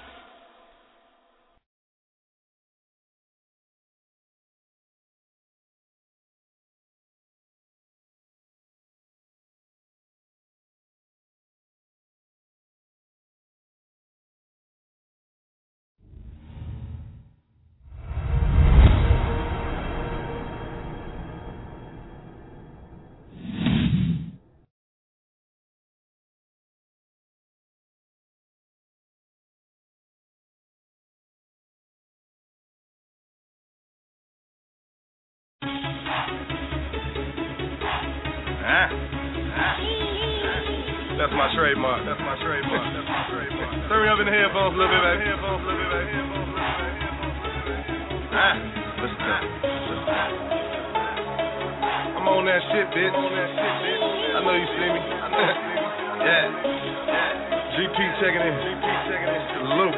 That's my trademark. Turn me up in the headphones a little bit, baby. Listen to it. I'm on that shit, bitch. I know you see me. Yeah. GP checking in. Salute.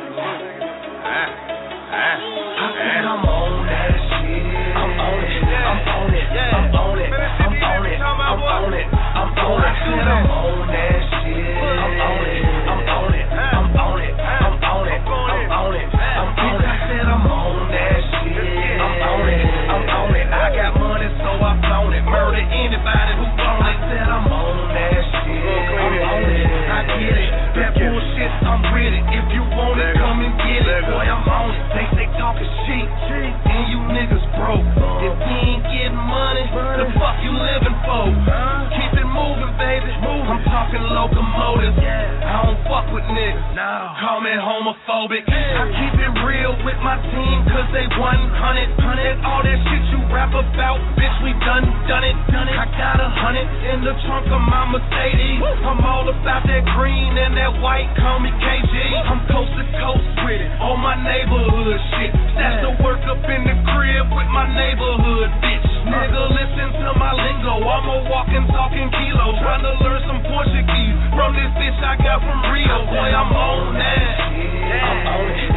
I'm on that shit. I'm on it. I'm on it. I'm on it. I'm on it. I'm on it. I'm on it. I'm on that shit. I'm on it. I'm on it. I'm on it. I'm on it. I'm on it. I'm on it. I said I'm on that shit. I'm on it. I'm on it. I got money, so I flown it. Murder anybody who want it. I said I'm on that shit. I'm on it. I get it. That bullshit, I'm with it. If you want it, come and get it. Boy, I'm on it. They talking shit, and you niggas broke. If we ain't getting money, the fuck you living for? Keep it moving, baby. I'm talking locomotives. I don't fuck with niggas. Call me homophobic. I keep it real with my team, cause they 100. And all that shit you rap about, bitch, we done it. I got 100 in the trunk of my Mercedes. I'm all about that green and that white, call me KG. I'm coast to coast with it, all my neighborhood shit. Stash the work up in the crib with my neighborhood bitch. Nigga, listen to my lingo, I'm a walking, talking kilo. Trying to learn some Portuguese from this bitch I got from Rio. Boy, I'm on that. I'm on it.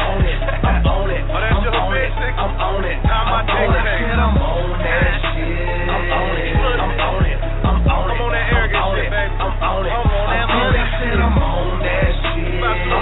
I'm on it. Oh, that's your bitch. I'm on it. I'm on that shit. I'm on that shit. I'm on it. I'm on it. I'm on it. I'm on that arrogant shit, baby. I'm on it. I'm on that shit. I'm on that shit.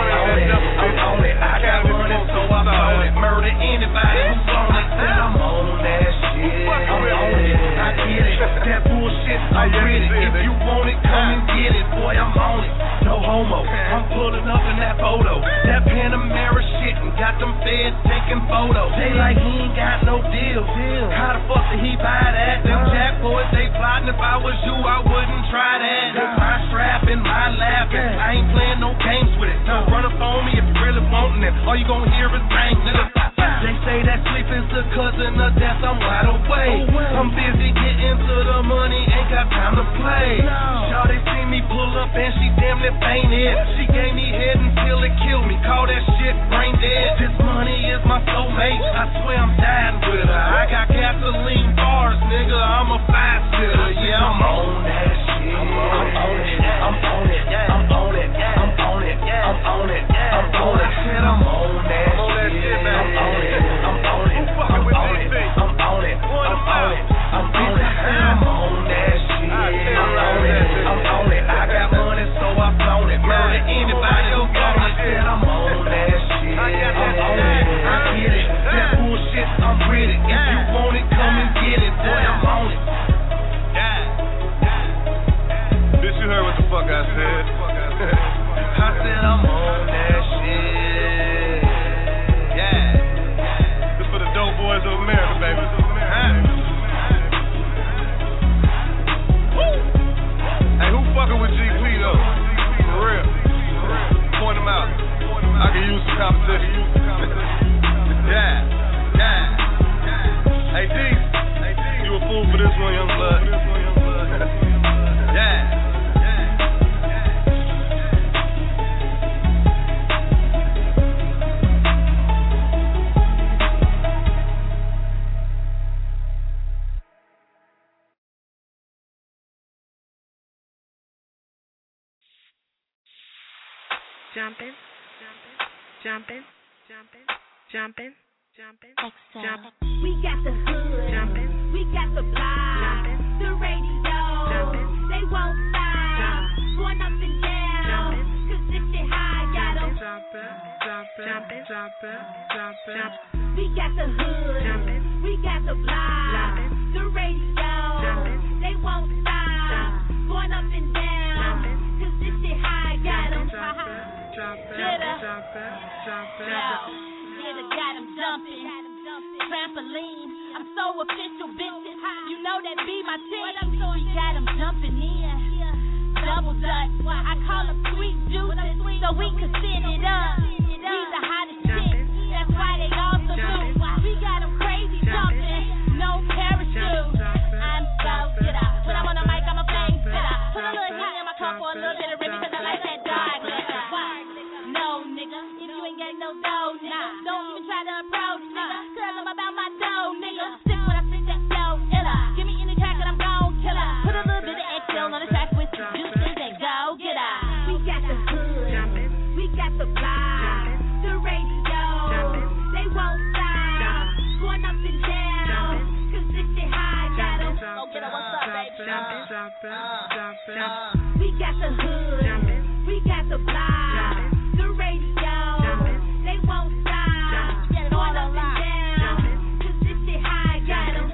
I'm on it. I got money, so I'm on it. Murder anybody who's on it. I'm on that shit. I'm on it. I get it. That bullshit, I'm with it. If you want it, come and get it. Boy, I'm on it. No homo. I'm pulling up in that photo. That Panamera shit and got them feds taking photos. They like he ain't got no deal. How the fuck did he buy that? Them jack boys, they plotting. If I was you, I wouldn't try that. Cause my strap and my laughing. I ain't playing no games with it. Now run up on me if you really wantin' it. All you gon' hear is bang, nigga. They say that sleep is the cousin of death. I'm wide awake. I'm busy getting to the money, ain't got time to play. Shawty see me pull up and she damn near fainted. She gave me head until it killed me. Call that shit brain dead. This money is my soulmate. I swear I'm dying with her. I got gasoline bars, nigga. I'm a fast hitter. Yeah, I'm on that shit. I'm on it. I'm on it. I'm on it. I'm on it. I'm on it. I'm on that shit. I'm on that shit. I'm on it. I'm on it. I'm on it. I'm on it. I'm on it. I'm on it. I'm on that shit. I'm on it. I'm on it. I got money, so I flown it. Murder anybody who got it. Said I'm on that shit. I'm on it. I get it. That bullshit, I'm with it. If you want it, come and get it. Boy, I'm on it. Bitch, you heard what the fuck I said. I said I'm on that shit. Yeah. This for the dope boys of America, baby. Hey, who fucking with GP though? For real. Point them out. I can use some competition. Yeah. Hey, D. You a fool for this one, young blood. Yeah. Jumping. We got the hood. Jumping. We got the block. Jumping. The radio. Jumping. They won't stop. Going up and down. Jumping. Cause this shit high. Got them. Jumping. We got the hood. Jumping. We got the block. Jumping. The radio. Jumping. They won't stop. Going up and down. Cause this shit high. Got them. Got him jumping. Trampoline. I'm so official, bitches. You know that be my team. We got him jumping in. Double dutch. I call them sweet juices so we can sit it up. He's the hottest shit. That's why they all salute. We got him crazy jumping. No parachute. I'm so get up. When I'm on the mic, I'm a flame spitter. Put a little heat in my cup for a little bit of rip because I like that dog liquor. No, nigga, if you ain't got no dough, nigga, don't even try to approach, nigga, cause I'm about my dough, nigga. Sick when I spit that flow, illa. Give me any track and I'm gon' kill her. Put a little bit of XL on the track with some juices and go get her. We got the hood, jumpin'. We got the block, jumpin'. The radio, jumpin'. They won't stop, going up and down, cause this shit high, got them. Go get her, what's up, baby? We got the hood, jumpin'. We got the block, jumpin'. The radio, jumpin'. They won't stop, going up and down, cause this shit high, got them.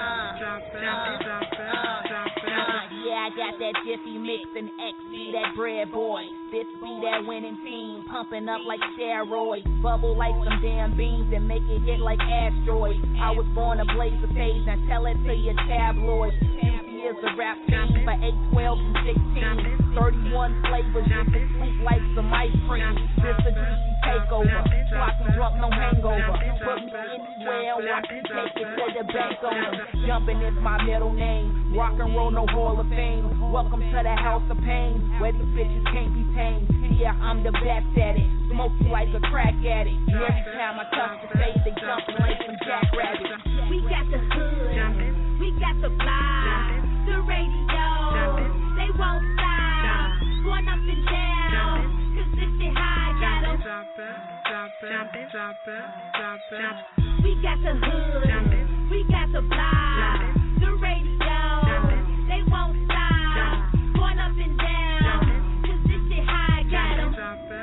Yeah, I got that Jiffy Mix and X be that bread boy. This be that winning team, pumping up like steroids. Bubble like some damn beans and make it hit like asteroids. I was born to blaze the page, now tell it to your tabloids. years of rap team for 8, 12, and 16. 31 flavors, dripping sweet like some ice cream. This a juicy takeover, sloppy drunk, no hangover. Put me anywhere, watch me take it to the bank on them. Jumping is my middle name, rock and roll, no Hall of Fame. Welcome to the house of pain, where these bitches can't be tamed. Yeah, I'm the best at it, smoke you like a crack addict. Every time I touch the stage, they jumping like some jackrabbits. We got the hood, we got the fly, the radio, they won't stop, going up and down, cause this shit high, got 'em. We got the hood, we got the fly, the radio, they won't stop, going up and down, cause this shit high, got 'em.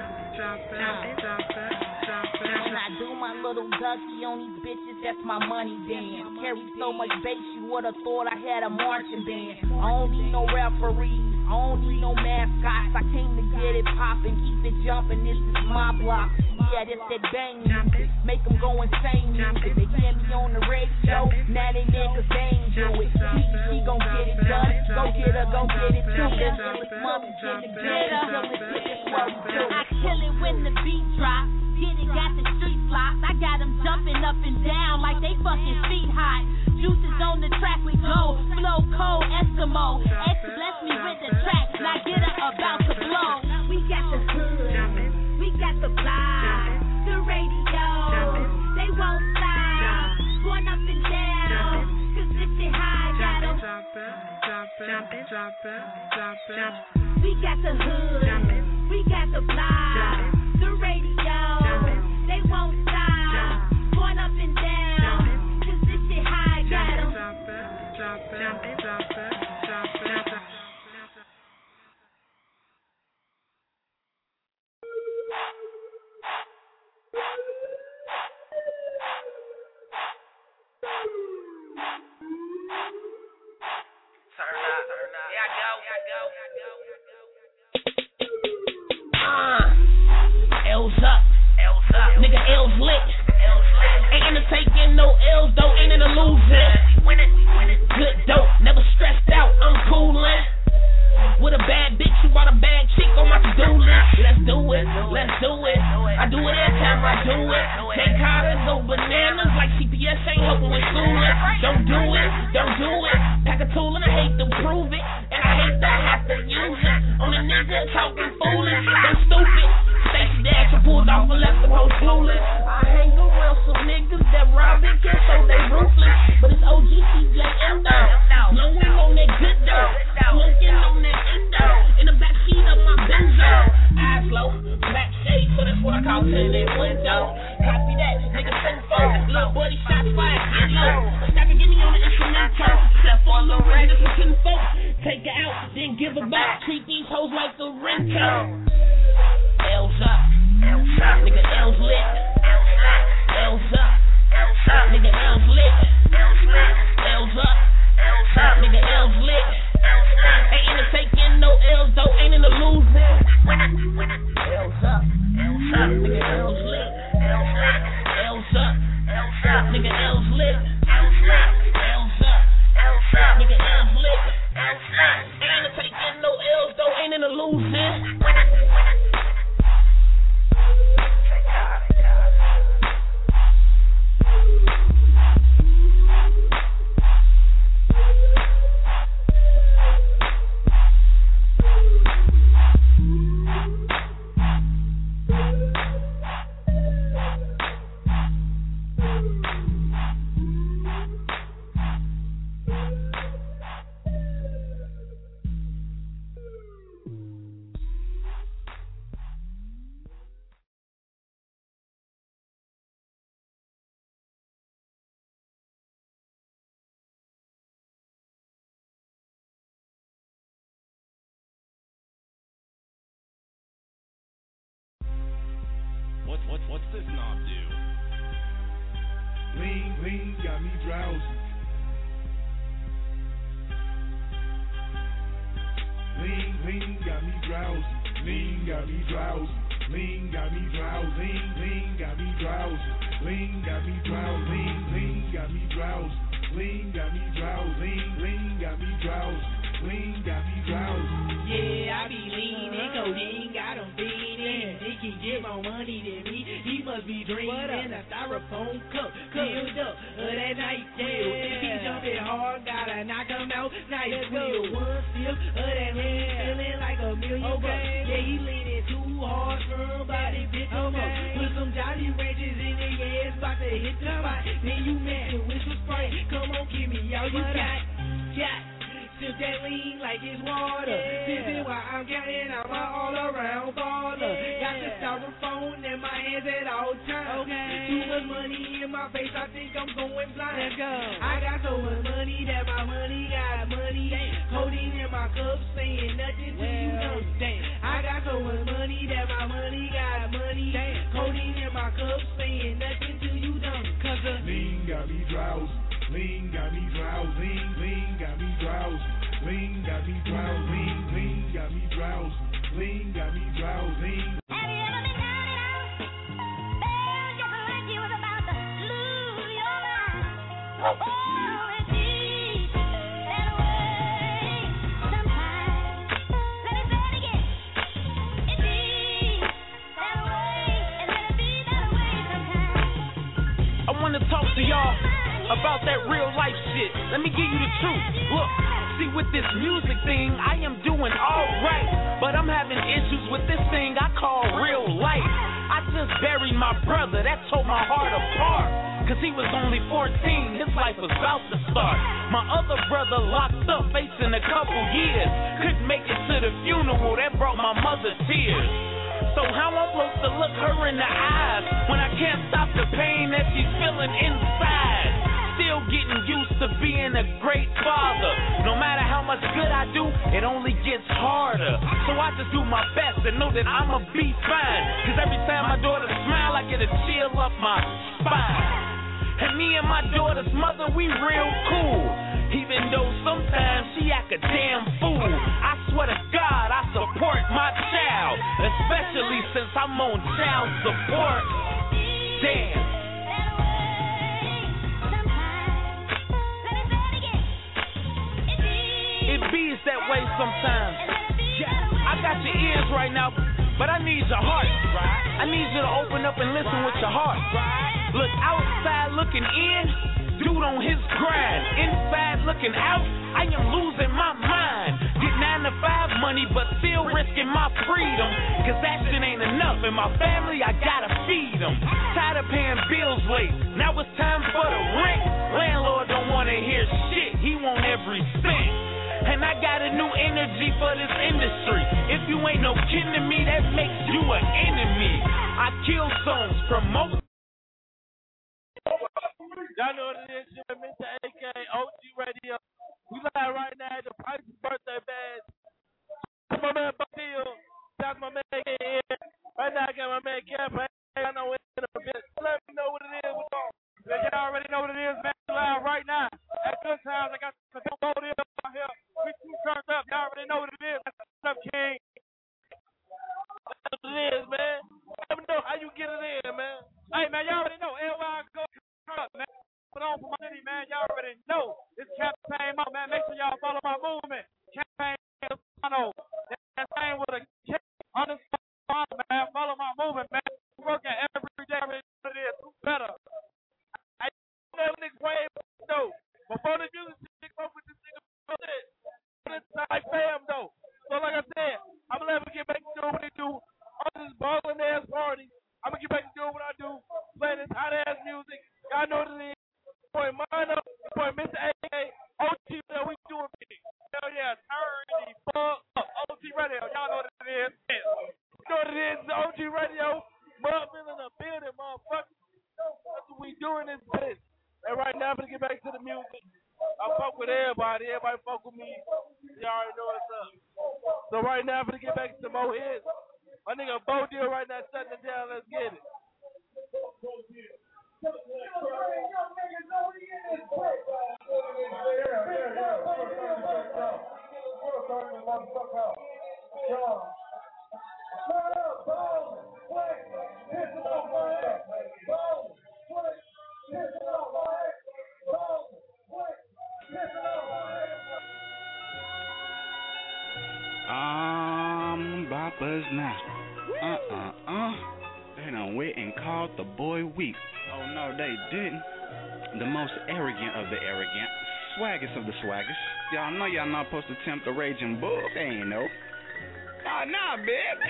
When I do my little ducky on these bitches, that's my money band. Carry so much bass, you would've thought I had a marching band. I don't need no referees, I don't need no mascots. I came to get it poppin', keep it jumpin', this is my block. Yeah, this that bang music, make them go insane music. They hear me on the radio, now they niggas they ain't do it. She gon' get it done, go get her, go get it too. This is mommy, get it good, I kill it when the beat drops. Get it, got the streets locked. I got them jumping up and down like they fucking feet hot. Juices on the track, we go. Flow cold, Eskimo. X bless me with the track. Now get her about to blow. We got the hood, we got the fly, the radio, they won't stop, going up and down, cause this shit high, got 'em. We got the hood, we got the fly, the radio, they won't stop, going up and down, cause this shit high, got 'em. L's up, nigga L's lit. Ain't in the taking no L's though, ain't in the losing. Good dope, never stressed out, I'm coolin'. With a bad bitch, you brought a bad chick on my to-do list. Let's do it, let's do it. I do it every time I do it. Take Carter, go bananas like CPS ain't helping with schooling. Don't do it, don't do it. Pack a tool and I hate to prove it, and I hate to have to use it on a nigga talking foolish. They stupid. Stacey Dash pulled off a left and post clueless. I hang around some niggas that rob and kill, so they ruthless. But it's OG CJ Endo, blowing on that good dough, smoking on that endo, in the backseat of my Benzo. Eyes low, black shade, so that's what I call tinted window. Copy that, nigga so far, little buddy shot fired, get low. Stack can get me on the instrumental, step for a little ring, this is kinfolk. Take her out, then give her back. Treat these hoes like a rental. L's up, nigga L's lit. L's up, nigga L's lit. L's up, nigga L's lit. Ain't in the taking no L's though, ain't in the losing. L's up, nigga L's lit. L's up, nigga L's lit. L's up, nigga L's lit. Ain't in the taking no L's though, ain't in the losing. What's this knob do? Lean, got me drowsy. Lean, got me drowsy. Lean, got me drowsy. Lean, got me drowsy. Lean, got me drowsy. Lean, got me drowsy. Lean, got me drowsy. Lean got me drowsy. Lean got me drowsy. Lean got me drowsy. Yeah, I be leaning, codeine got him feeding. He can get more money than me. He must be dreaming. A styrofoam cup filled up of that night. Yeah, he jumping hard, gotta knock him out. Nice wheel, one sip of that lean, feeling like $1 million bucks. Yeah, he leaning too hard, firm body, bitch, come up. Put some Jolly Ranchers in the ass, about to hit the spot. Then you mad with some Sprite. Come on, give me all you got. Sip that lean like it's water. Sipping while I'm counting, I'm an all-around baller. Got the styrofoam in my hands at all times. Too much money in my face, I think I'm going blind. Let's go. I got so much money that my money got money. Codeine in my cup, saying nothing to you know. I got so much money that my money got money. Codeine in my cup, saying nothing to you dumb. Cause the lean got me drowsy. Lean got me drowsy. Lean got me drowsy. Lean got me drowsy. Lean got me drowsy. Lean got me drowsy. Have you ever been down and out? Felt just like you was about to lose your mind. Oh, it's deep that way sometimes. Let me say it again. It's deep that way, and let it be that way sometimes. I wanna talk to y'all about that real life shit. Let me give you the truth. Look, see with this music thing, I am doing alright, but I'm having issues with this thing I call real life. I just buried my brother, that tore my heart apart, cause he was only 14, his life was about to start. My other brother locked up, facing a couple years, couldn't make it to the funeral, that brought my mother tears. So how I'm supposed to look her in the eyes when I can't stop the pain that she's feeling inside? Still getting used to being a great father. No matter how much good I do, it only gets harder. So I just do my best and know that I'ma be fine. Cause every time my daughter smile, I get a chill up my spine. And me and my daughter's mother, we real cool. Even though sometimes she act a damn fool. I swear to God, I support my child, especially since I'm on child support. Damn. It bees that way sometimes. I got your ears right now, but I need your heart. I need you to open up and listen with your heart. Look outside looking in, dude on his grind. Inside looking out, I am losing my mind. Get 9 to 5 money, but still risking my freedom. Cause that shit ain't enough, and my family, I gotta feed them. Tired of paying bills late, now it's time for the rent. Landlord don't wanna hear shit, he want every cent. And I got a new energy for this industry. If you ain't no kin to me, that makes you an enemy. I kill songs, promote. Y'all know what it is, Mr. AK, OG Radio. We live right now at the Price birthday bash. That's my man Buttil. That's my man here. Right now I got my man Cap. I know it in a bit. Let me know what it is. Y'all already know what it is, man. Live right now at Good Times. I got the billboard out here. We two turned up. Y'all already know what it is. What's up, King? That's what it is, man. Let me know how you get it in, man. Hey, man, y'all already know. LY go up, man. Put on for my city, man. Y'all already know. It's campaign month, man. Make sure y'all follow my movement. Campaign month. That thing with a kick on the spot, man. Follow my movement, man. We're working every day. Every day it is. Better. I know niggas way though. Before the music stick up with this nigga, it's like fam though. So like I said, I'm gonna let him get back to doing what he do on this ballin' ass party. I'm gonna get back to doing what I do, playing this hot ass music. Y'all know what it is. Boy, mine up, boy, Mr. AK, OG Radio, we doing big. Hell yeah, turn the fuck up. OG Radio, y'all know what it is. You know what it is, the OG Radio. Motherfucker in the building, motherfucker. That's what we doing this bitch. And right now, I'm gonna get back to the music. I fuck with everybody. Everybody fuck with me. Y'all already know what's up. So right now, I'm gonna get back to some more hits. My nigga Bo Deal right now shutting it down. Let's get it. buzz now. They done went and called the boy weak. Oh no, they didn't. The most arrogant of the arrogant, swaggest of the swaggest. Y'all know y'all not supposed to tempt the raging bull. They ain't know. Nah, babe.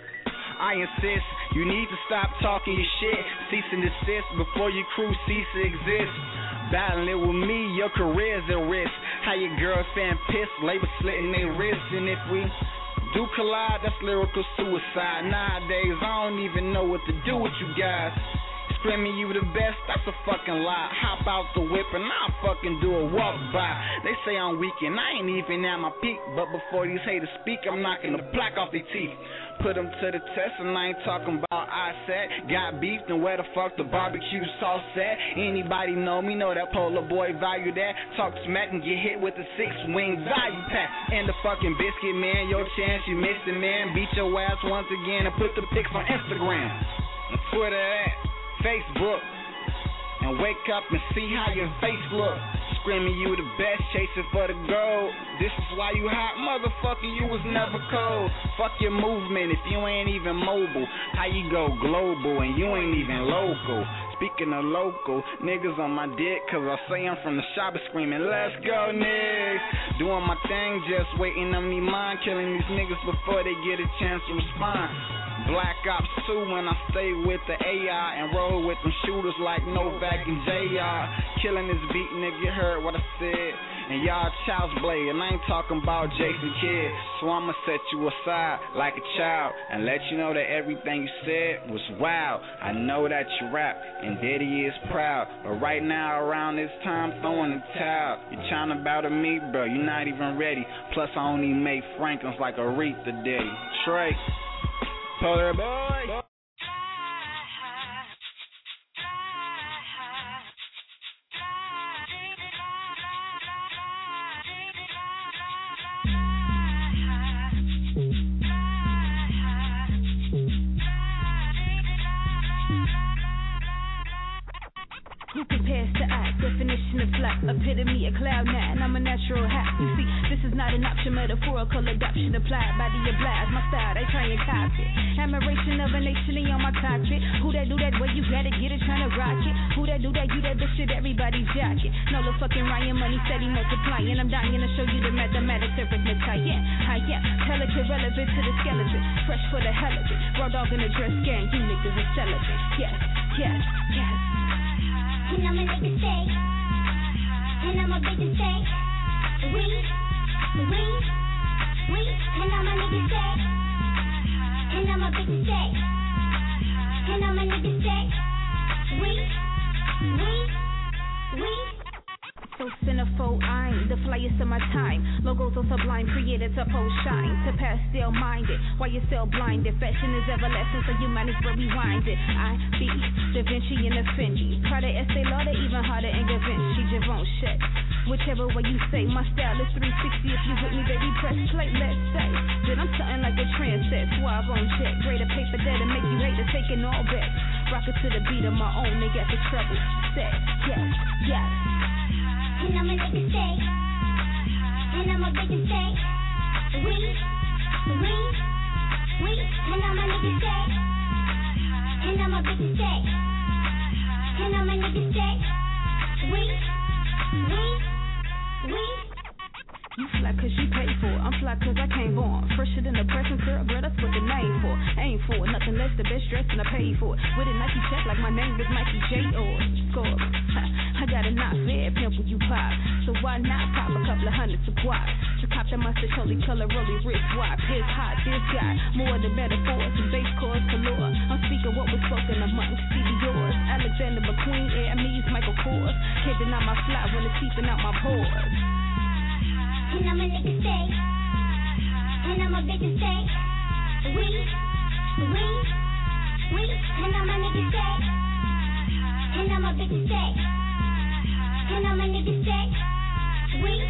I insist, you need to stop talking your shit. Cease and desist before your crew cease to exist. Battling with me, your career's at risk. How your girl fan pissed, labor slitting their wrists. And if we do collide, that's lyrical suicide. Nowadays, I don't even know what to do with you guys. Screaming you the best, that's a fucking lie. Hop out the whip and I'll fucking do a walk by. They say I'm weak and I ain't even at my peak, but before these haters speak, I'm knocking the plaque off their teeth. Put them to the test and I ain't talking about I said. Got beef, then where the fuck the barbecue sauce at? Anybody know me, know that polar boy value that. Talk smack and get hit with the 6-wing value pack. And the fucking biscuit, man, your chance, you missed it, man. Beat your ass once again and put the pics on Instagram and Twitter at Facebook, and wake up and see how your face look. Screaming you the best, chasing for the gold. This is why you hot, motherfucker, you was never cold. Fuck your movement if you ain't even mobile. How you go global and you ain't even local? Speaking of local, niggas on my dick, cause I say I'm from the shop screaming, let's go, niggas. Doing my thing, just waiting on me mind, killing these niggas before they get a chance to respond. Black Ops 2 when I stay with the AI and roll with them shooters like Novak and JR. Killing this beat, nigga, you heard what I said. And y'all child's blade, and I ain't talking about Jason Kidd. So I'ma set you aside like a child and let you know that everything you said was wild. I know that you rap and Diddy is proud, but right now around this time throwing the towel. You tryna battle me, bro, you not even ready. Plus I only make Franklin's like Aretha Diddy. Trey Polar boy. Who compares to I? Definition of flat, epitome of cloud nine. I'm a natural hack. You see, this is not an option, metaphorical adoption applied by the oblige. My style, they try and copy. Admiration of a nation, they on my cockpit. Who that do that way? You gotta get it, trying to rock it. Who that do that? You that bitch shit, everybody's jacket. No the fucking Ryan, money steady multiplying. I'm dying to show you the mathematics, arithmetic. I am delicate, relevant to the skeleton. Fresh for the hell of it. Raw dog in a dress gang, you niggas are celibate. Yes. And I'm a nigga say, and I'm a bitch say, we, and I'm a nigga say, and I'm a bitch say, and I'm a nigga say, we. So centerfold, I'm the flyest of my time. Logos so sublime, created to post shine. To pass still minded, while you're still blinded. Fashion is everlasting, so you might as well rewind it. I be Da Vinci and the Fendi. Prada, Estee Lauder, even harder and Da Vinci. Givenchy. Whichever way you say, my style is 360. If you with me, baby, press play, let's say that I'm something like a trendset. Suave on check, greater paper that'll make you hate to taking all back. Rock it to the beat of my own, they got the treble set. Yes. And I'm a nigga say, and I'm a bitch say, we, and I'm a nigga say, and I'm a bitch say, and I'm a nigga say, we. You fly cause you pay for it, I'm fly cause I came born. Fresher than the present girl, that's what the name for. Aim for it, nothing less, the best dress and I pay for it. With a Nike check like my name was Mikey J or Score. I got a not fair pimple you pop, so why not pop a couple of hundred to quad? To cop the mustard, holy color, rolly wrist wide. Piss hot, this guy, more the better for us. And bass chords galore. I'm speaking what was spoken amongst yours. Alexander McQueen, Hermes, Michael Kors. Can't deny my fly when it's seeping out my pores. And I'm a nigga say, and I'm a bitch say, we, and I'm a nigga say, and I'm a bitch say, and I'm a nigga say, we.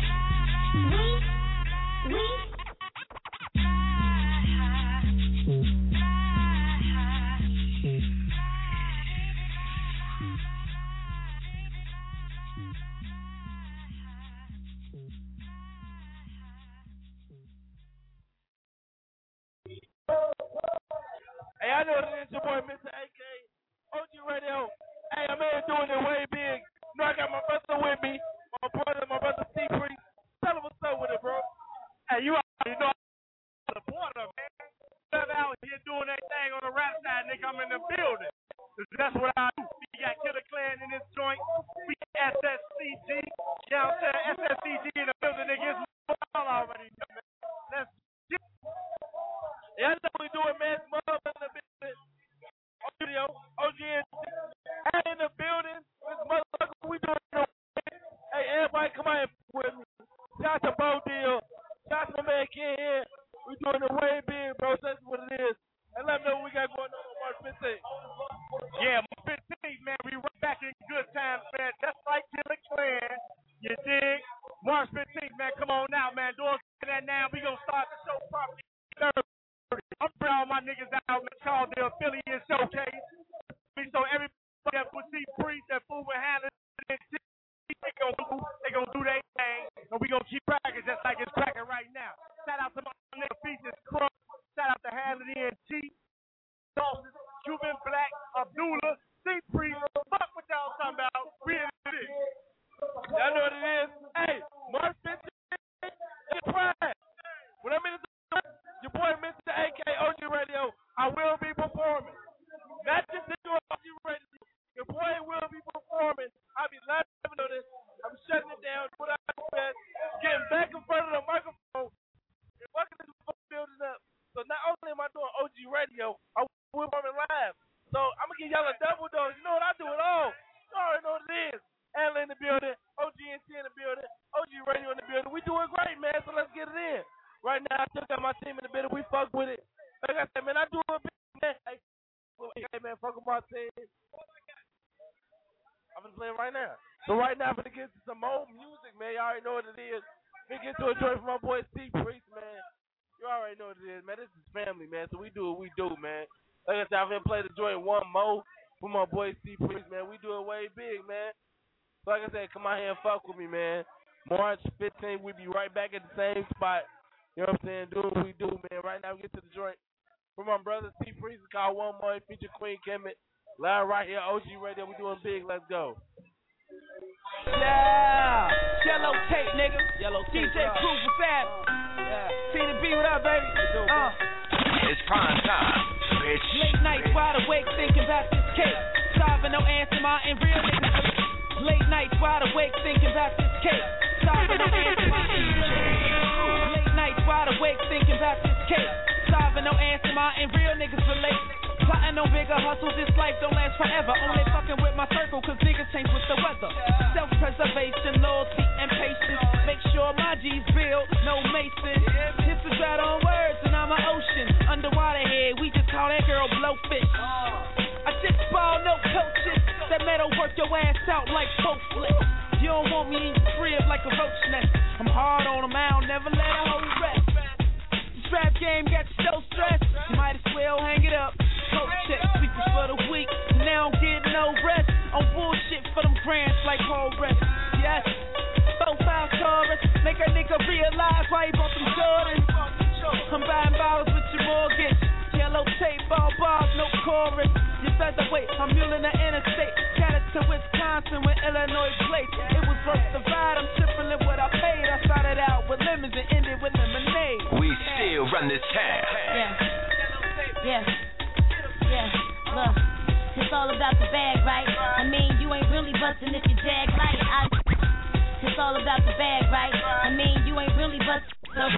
I know that it's your boy, Mr. AK, OG Radio. Hey, I'm here doing it way big. You know, I got my brother with me, my brother C Priest. Tell him what's up with it, bro. Hey, you already know I'm the border, man. I'm out here doing that thing on the rap side, nigga. I'm in the building. That's what I do. We got Killer Clan in this joint. We got SSCG. You know what I'm saying? SSCG in the building, nigga. It's all already know, man. Let's get it. Yeah, that's what we doing, man. Mother in the building. OG in the building. This motherfucker, we doing it. Hey, everybody, come on with me. Shout out to Bo Deal. Shout out to my man Ken here. We doing it way big, bro. That's what it is. And let me know what we got going on March 15th. Yeah, March 15th, man. We right back in good times, man. That's like Killer Clan. You dig? March 15th, man. Come on out, man. Doors to that now. We gonna start the show properly. I'm bringing all my niggas out, man. Called the affiliate showcase. So everybody that will see Priest, that fool with Hannah, they gonna do their thing, and we gonna keep cracking just like it's cracking right now. Shout out to my nigga Features Crump. Shout out to Hannah NT, Dawson, Cuban Black, Abdullah, C Priest. Fuck what y'all talking about. We in this. Y'all know what it is. Hey, March 15th, it's Pride. When I'm in the your boy Mr. AK, OG Radio, I will be performing. Not just doing OG Radio. Your boy will be performing. I'll be live on this. I'm shutting it down. What I said, getting back in front of the microphone, and fucking this building up. So not only am I doing OG Radio, I will be performing live. So I'm gonna give y'all a double dose. You know what? I do it all. You already know what it is. Alan in the building, OGNT in the building, OG Radio in the building. We doing great, man. So let's get it in. Right now, I still got my team in the building. We fuck with it. Like I said, man, I do a bit, man. Hey, man, fuck with my team. I'm gonna play it right now. So right now, I'm gonna get to some more music, man. You already know what it is. We get to enjoy from my boy C Priest, man. You already know what it is, man. This is family, man. So we do what we do, man. Like I said, I'm gonna play the joint one more for my boy C Priest, man. We do it way big, man. So like I said, come out here and fuck with me, man. March 15th, we be right back at the same spot. You know what I'm saying? Do what we do, man. Right now, we get to the joint. For my brother C Priest, it's called One More, feature Queen Kemet. Live right here, OG Radio. We doing big. Let's go. Yeah, yellow tape, nigga. Yellow tape. DJ Cruz was that. Yeah. C2B, what up, baby? It's prime time, bitch. Late nights, wide awake, thinking about this cake. Starving, no answer, my and real niggas. Late nights, wide awake, thinking about this cake. Starving, no answer, my Late nights, wide awake, thinking about this cake. Starving, no answer, my and real niggas relate. Plotting on bigger hustles, this life don't last forever. Only fucking with my circle, cause niggas change with the weather. Self-preservation, loyalty, and patience. Make sure my G's build, no mason. This is right on words, and I'm an ocean. Underwater head, we just call that girl blowfish. I just ball, no coaches. That metal work your ass out like post flips. You don't want me in your crib like a roach nest. I'm hard on them, I don't never let a hoe rest. This rap game got you so stressed, you might as well hang it up. Coach check, speakers for the week, and they don't get no rest. On bullshit for them grants like Paul Rest. Yes, 4-5 Taurus, make a nigga realize why he bought them Jordans. I'm buying bottles with your mortgage. Yellow tape, all bars, no chorus. You featherweight, I'm muling the interstate. Got it to Wisconsin with Illinois plates. It was worth the ride, I'm tripling what I paid. I started out with lemons and ended with lemonade. We still run this town. Yeah. Look, it's all about the bag, right? I mean, you ain't really bustin' if you jag light. It's all about the bag, right? I mean, you ain't really bustin'.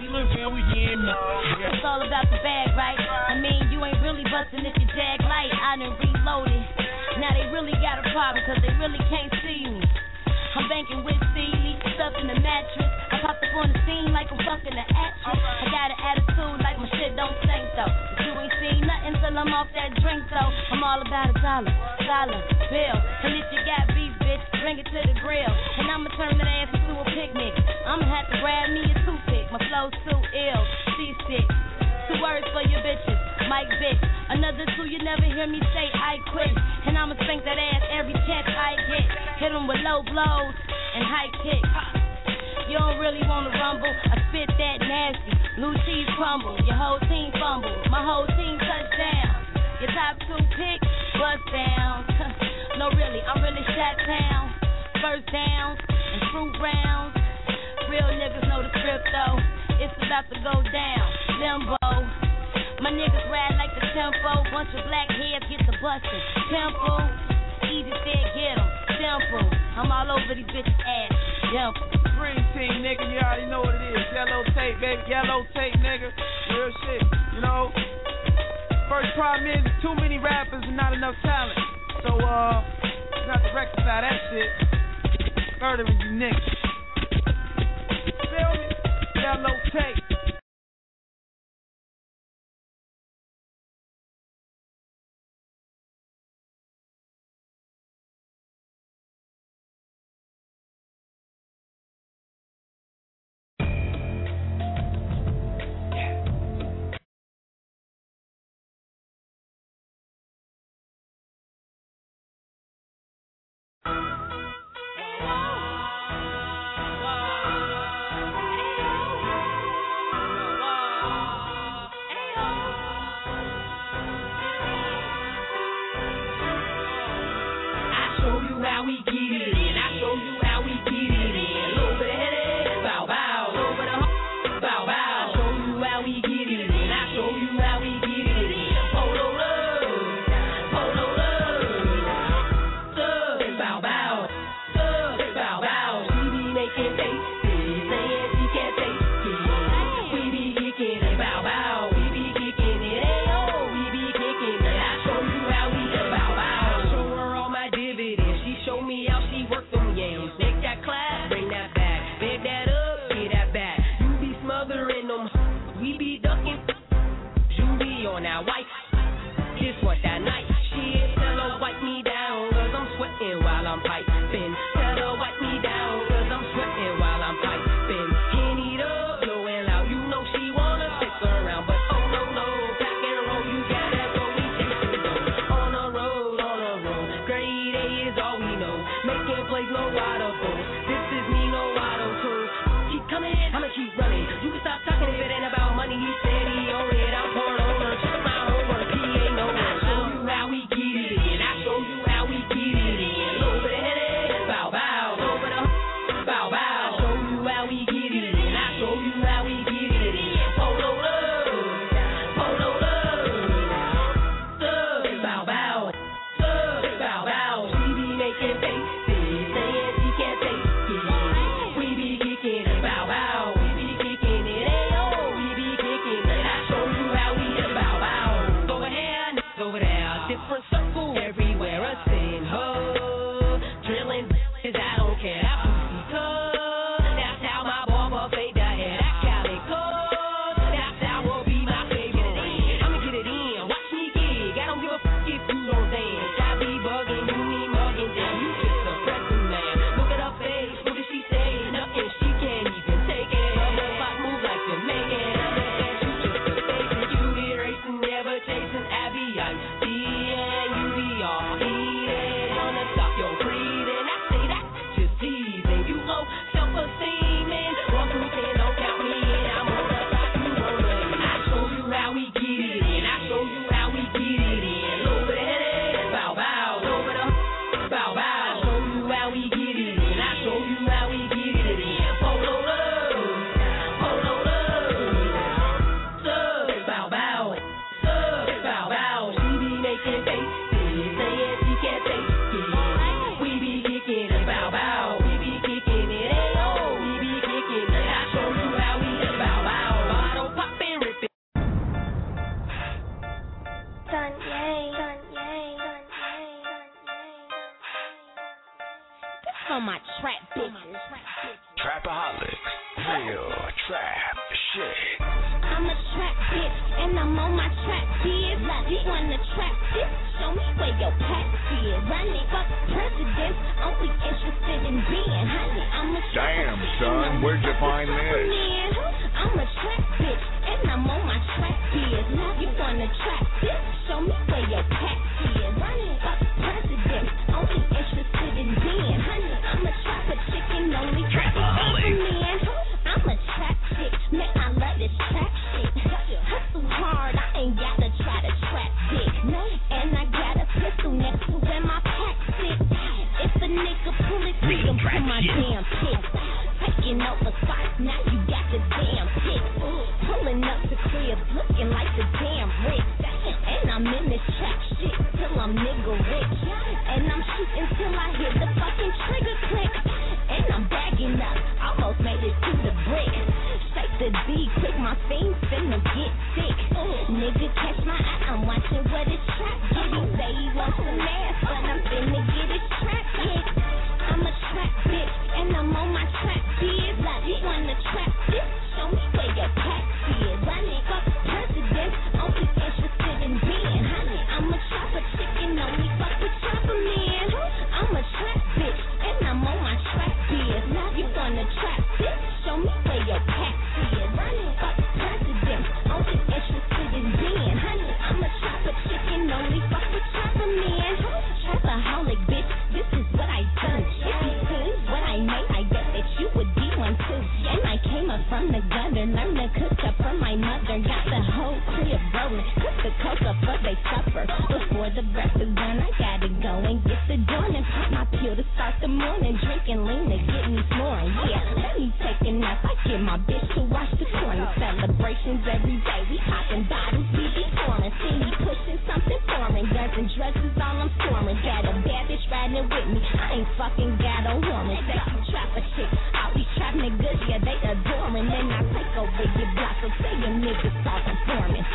It's all about the bag, right? I mean, you ain't really bustin' if you jag light. I done reloaded. Now they really got a problem, cause they really can't see me. I'm banking with Sealy, stuff in the mattress. I popped up on the scene like I'm fucking the actress. I got an attitude like my shit don't stink though. But you ain't seen nothing till I'm off that drink though. I'm all about a dollar bill. And if you got beef, bitch, bring it to the grill. And I'ma turn that ass into a picnic. I'ma have to grab me a toothpick. My flow's too ill, seasick. 2 words for your bitches, Mike Vick. Another 2, you never hear me say I quit. And I'ma spank that ass every chance I get. Hit 'em with low blows and high kicks. You don't really wanna rumble, I spit that nasty. Blue cheese crumble, your whole team fumble. My whole team touchdown. Your top 2 pick, bust down. No, really, I'm really shut down. First downs and fruit rounds. Real niggas know the script though. It's about to go down. Limbo. My niggas ride like the tempo. Bunch of black heads get the bustin'. Temple. Easy said get 'em. Simple. I'm all over these bitches' ass. Simple. Green team, nigga, you already know what it is. Yellow tape, baby. Yellow tape, nigga. Real shit, you know. First problem is there's too many rappers and not enough talent. So, you have to rectify that shit. Murdering you niggas. Feel me? Yellow tape. How we get it in, I show you how we get it in. Low for the headache, bow bow. Low for the bow bow. I show you how we get it in, I show you how we get it in. Polo love, thug, bow bow, bow bow. She be making faces, saying she can't take it. We be kicking it, bow bow. We be kicking it, ayo. We be kicking it. I show you how we bow bow. Show her all my dividends. Show me how she work them yams. Make that clap, bring that back. Beg that up, get that back. You be smothering them, we be ducking. You be on that white, just what that night. Shit, tell her wipe me down, cause I'm sweating while I'm piping. Tell her wipe me down, cause I'm sweating while I'm piping. Henny up, blowing loud, you know she wanna stick around. But oh no, no, pack and roll, you gotta go, we chasing them. On the road, grade A is all we know. Making plays, no audible. This is me, no auto tune. Keep coming, I'ma keep running. You can stop talking if it ain't about money. He said he on it, I'm pouring over. Check my homework, he ain't no one. I show you how we get it in. I show you how we get it in. Low for the headache, bow bow. Low for the bow bow. I show you how we get it in. I show you how we get it in. Polo love, thug, bow bow. Bow bow, she be making faces, saying she can't take it. We be kicking it, bow bow. We be kicking it, ayo. We be kicking it. I show you how we bow bow. Over here, over there, different circles everywhere. I sing ho, drilling is I don't care. That pussy cut. That's how my barber fade the hair. That calico. That's how will be my favorite. I'ma get it in. Watch me gig. I don't give a fuck if you don't dance. Bugging, you need mugging, damn, you just a pressing man. Look at her face, what did she say? Nothing, she can't even take it. Pop move like Jamaican, understand you just a basic. You be racing, never chasing Abby, and you be all heated. Wanna stop your breathing, I say that, just teasing. You low self-esteem, and 1 through 10, don't count me in. I'm on the top, you on the end. I show you how we get it in, I show you how we get it in. Low for the headache, bow bow. Bow bow, show you how we get it in. I show you how we get it in. Polo love, thug, bow bow, bow bow. She be making faces, saying she can't take it. We be kicking it, bow bow. We be kicking it, ayo. We be kicking it. I show you how we bow bow. Bottle popping, ripping. On my trap bitches. Trapaholics, real trap shit. I'm a trap bitch and I'm on my trap biz. You wanna trap this? Show me where your pack is. Running for president, only interested in being honey. I'm a trap. Damn, son, where'd you find this? I'm a trap bitch and I'm on my trap biz. You wanna trap this? Show me where your pack is. Running for president, only interested in being honey. I'm a trapper chicken, only Trapaholic. I'm a trap chick, man, I love this trap shit. Hustle hard, I ain't gotta try to trap dick. No, feed them to my damn pigs. Taking over spots, now you got the damn pigs. Pulling up the crib, looking like the damn rich. And I'm in this trap shit till I'm nigga rich. And I'm shooting till I hear the fucking trigger click. And I'm bagging up, almost made it to the brick. Shake the D quick, my fiends finna get sick. Nigga catch my eye, I'm watching what his trap get. He say he wants some ass, but I'm finna get his trap hit. I'm a trap bitch, and I'm on my trap biz. You wanna trap this? Show me where your tax is. Honey, fuck presidents, only interested in being. Honey, I'm a trapper chicken, only fuck with trapper men. I'm a trap bitch, and I'm on my trap biz. You wanna trap this? Show me where your tax is. Honey, fuck presidents, only interested in being. Honey, I'm a trapper chicken, only fuck with trapper men. Trapaholic bitch, this is what I done. If you seen what I made, I bet that you would be one too. And I came up from the gutter, learned to cook up from my mother. Got the whole crib rolling, cook the coke up for they supper. Before the breakfast done, I gotta go and get the dawn and pop my pill to start the morning. Drinking lean to get me snoring. Yeah, let me take a nap. I get my bitch to watch the corner. Celebrations every day, we popping bottles, we be pouring. See me pushing something foreign, guns and drugs is all I'm storing. Got a bad bitch riding with me, I ain't fucking got a woman. Sexy trapper chick, all these trap niggas, yeah, they adoring. Then I take over your block, so say your niggas start performing.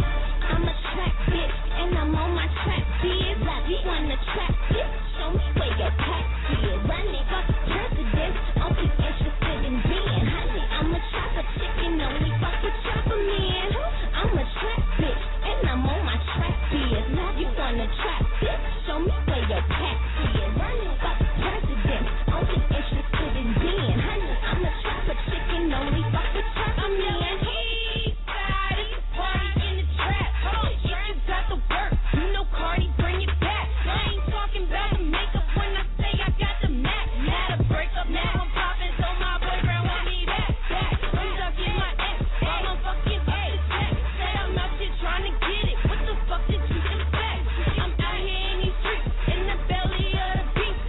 I'm a trap bitch, and I'm on my trap biz. You wanna trap this? Show me where your tax is. Running fuck president, only interested in being. Honey, I'm a trapper chicken, only fuck with trapper men. I'm a trap bitch, and I'm on my trap biz. You wanna trap this? Show me where your tax is. Running fuck president, only interested in being. Honey, I'm a trapper chicken, only fuck with trapper men. Cardi, bring it back. I ain't talking about the makeup when I say I got the Mac. Had a breakup, now I'm popping, so my boyfriend want me back. I'm stuck in my ex, all I'm fucking up is sex. Said I'm out here trying to get it. What the fuck did you expect? I'm out here in these streets, in the belly of the beast.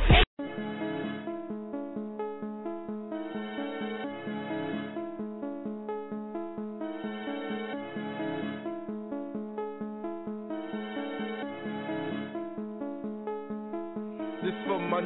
This for my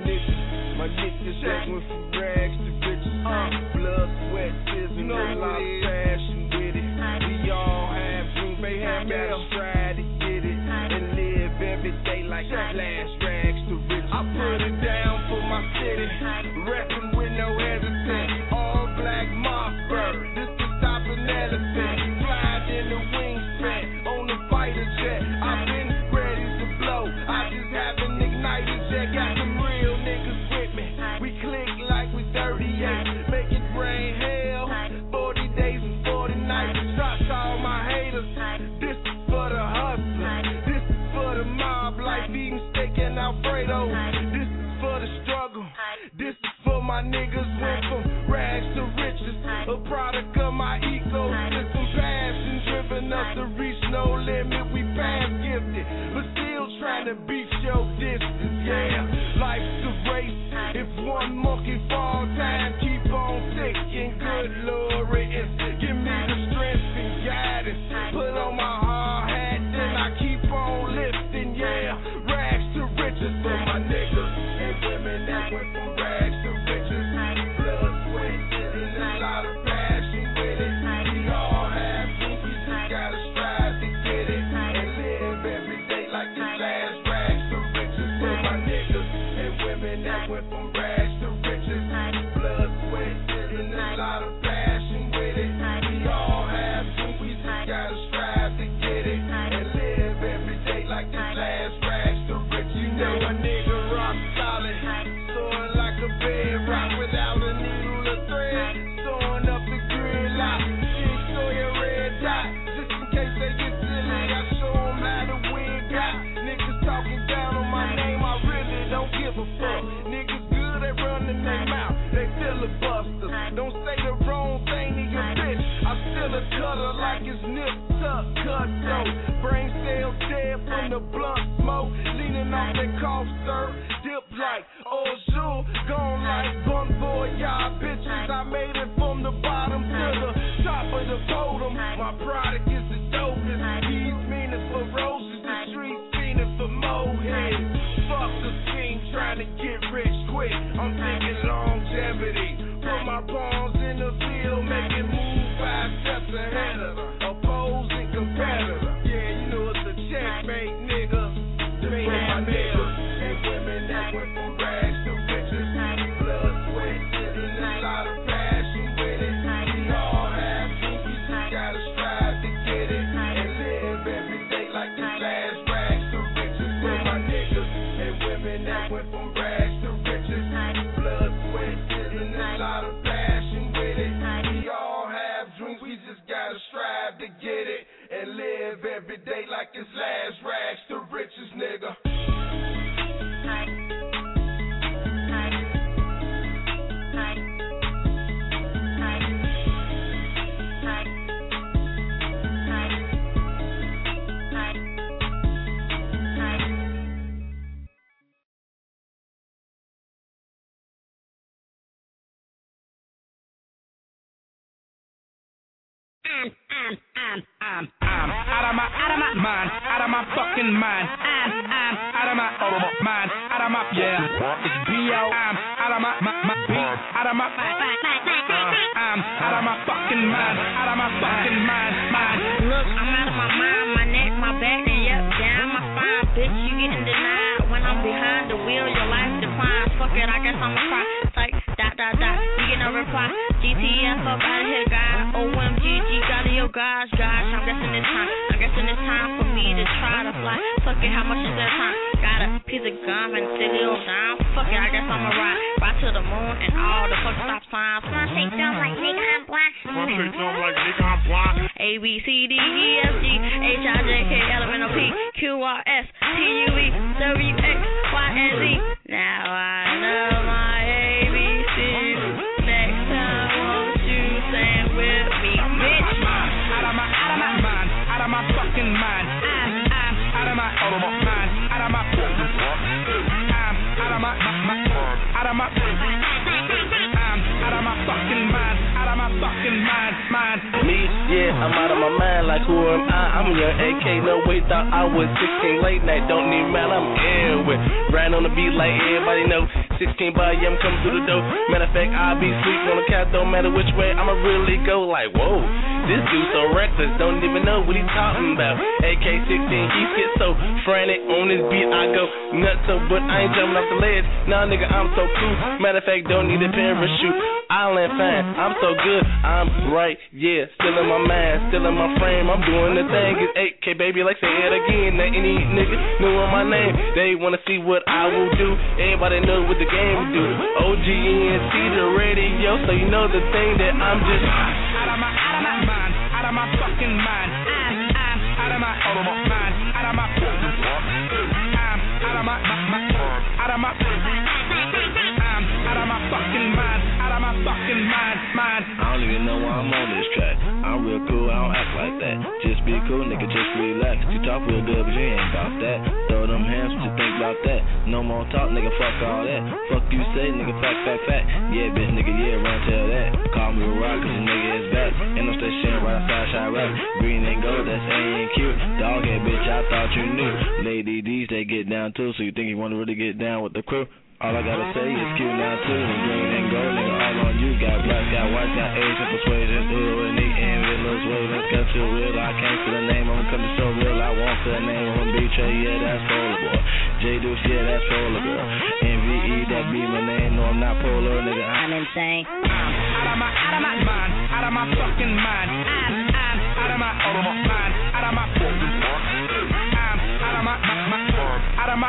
niggas that went from rags to riches. Blood, sweat, tears, and a lot of passion with it. We all have dreams, they have got to strive to get it. And live every day like last rags to riches. I put it down for my city, reppin' with no hesitation. All black Mossberg, this is stop an elephant. Flying in the wingspan, on the fighter jet. I've been ready to blow, I just haven't ignited yet. Got some real niggas with me. We click like we 38. Make it rain hell. 40 days and 40 nights. Shots to all my haters. This is for the hustler. This is for the mob life. Eating steak and Alfredo. This is for the struggle. This is for my niggas. Went from rags to riches. A product of my ecosystem. Passion driven us to reach no limit. We past gifted, but still trying to beat your distance. Yeah, life's a race. If one monkey fall, time keep on ticking. Good Lord, give me the strength and guidance. Put on my hard hat, then I keep on lifting. Yeah, rags to riches for my niggas and women that went from rags to riches. Blood, sweat, and a lot of passion with it. We all have dreams, we just gotta strive to get it and live every day like this last rags to riches for my niggas and women that went from rags to riches. Blood, sweat, and a lot of passion with it. We all have dreams, we just gotta strive to get it and live every day like this last rags to riches. You know a nigga rock solid, soaring like a bedrock without a needle or thread. Sewing up the gridlock, shit, show your red dot. Just in case they get silly, I show them how to wig got. Niggas talking down on my name, I really don't give a fuck. Niggas good at running their mouth, they filibusters. Don't say the wrong thing to your bitch. I still a cutter like it's nip tuck, cut though. Brain cell dead from the blunt smoke, leaning off that cough syrup. Dip like old shoe, gone pawns in the field, making moves 5 steps ahead of opposing competitor. Yeah, you know it's a checkmate, nigga. This for my niggas and women that went from rags to riches. Blood, sweat, and a lot of passion with it. We all have dreams, we just gotta strive to get it and live every day like this last rags to riches. For my niggas and women that went from rags to riches. Blood, sweat, and a lot of passion with it. We all have dreams, we just gotta strive to get it and live every day like it's last rags to riches, nigga. I'm out of my mind, out of my fucking mind. I'm out of my mind, out of my it's B.O. I'm out of my beat, out of my I'm out of my fucking mind, out of my fucking mind. Look, I'm out of my mind, my neck, my back, and yep, down my spine. Bitch, you getting denied when I'm behind the wheel. Your life declines. Fuck it, I guess I'ma cry. Like dot. You get no reply. GTF up out of here, guys. OMG, got your gosh. I'm guessing it's time for me to try to fly. Fuck it, how much is that time? Got a piece of gum and still down. Fuck it, I guess I'ma ride to the moon and all the fuck stop signs. Wanna take dumb like nigga, I'm blind. A B C D E F G H I J K L M N O P Q R S T U V W X Y and Z. Now I know my ABCs. Next time, won't you sing with me, bitch? Out of my fucking mind. I'm out of my mind, out of my I'm out of my I'm out of my fucking mind, out of my fucking mind. Me, yeah, I'm out of my mind, like who am I? I'm young AK, no way, thought I was 16, late night, don't need man, I'm in with Brian on the beat like everybody know, 16 by yeah, I'm coming through the door, matter of fact, I'll be sleep on the couch, don't matter which way, I'ma really go like, whoa, this dude so reckless, don't even know what he's talking about, AK-16, he get so frantic, on this beat I go nuts, so, but I ain't jumping off the ledge, nah nigga, I'm so cool, matter of fact, don't need a parachute, I'll land fine, I'm so good, I'm right, yeah, still in my mind, still in my frame, I'm doing the thing, it's 8K baby, like say it again, now any nigga knew on my name, they wanna see what I will do, everybody know what the game will do, OGNC the radio, so you know the thing that I'm just out of my mind, out of my fucking mind, I'm out of my mind, out of my I'm out of my out of my I'm out of my fucking mind, out of my fucking mind. I don't even know why I'm on this track. I'm real cool, I don't act like that. Just be cool, nigga, just relax. You talk real good, but you ain't about that. Throw them hands, what you think about that? No more talk, nigga, fuck all that. Fuck you say, nigga, fact. Yeah, bitch, nigga, yeah, run, tell that. Call me a rock, cause the nigga is back. Ain't no station right outside, shy rap. Green and gold, that's A&Q. Dog head, bitch, I thought you knew. Lady D's, they get down too, so you think you wanna really get down with the crew? All I gotta say is Q now too, and green and gold, nigga, all on you. Got black, got white, got Asian persuasion, ooh, and neat, and villas, waveless, got too real. I can't feel the name, I'm coming so real. I want the name, I'm B-Tray, yeah, that's Polar Boy. J-Deuce, yeah, that's Polar Girl. NVE, that be my name, no, I'm not Polar, nigga, I'm insane. Out of my mind, out of my fucking mind. I'm out of my mind, out of my I'm out of my out of my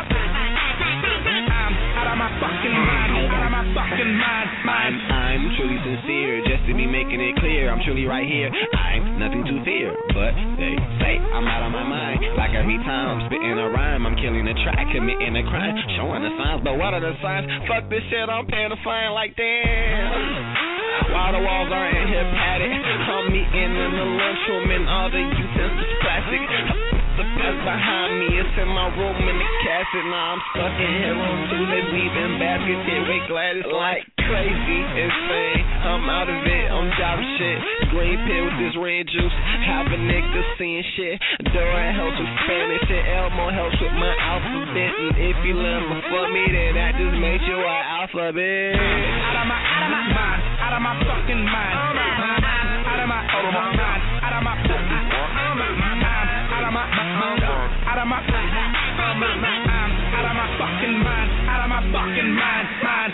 out of my fucking mind, out of my fucking mind. I'm truly sincere, just to be making it clear. I'm truly right here. I'm nothing to fear, but they say I'm out of my mind. Like every time I'm spitting a rhyme, I'm killing a track, committing a crime, showing the signs. But what are the signs? Fuck this shit, I'm paying a fine like damn. While the walls are in here padded, I'm meeting in the lunchroom and all the utensils plastic. The best behind me, it's in my room in the cabinet. Now I'm stuck in here on two, they leaving baskets. Hit weight glad it's like crazy, insane. I'm out of it, I'm dropping shit. Green pill with this red juice. Have a nigga seeing shit. Dora helps with Spanish and Elmo helps with my alphabet. And if you learn before me, then that just makes you an alphabet. Out of my mind, out out of my fucking mind. I'm out of my mind, out of my mind, out of my out of my out of my fucking mind, out of my fucking mind.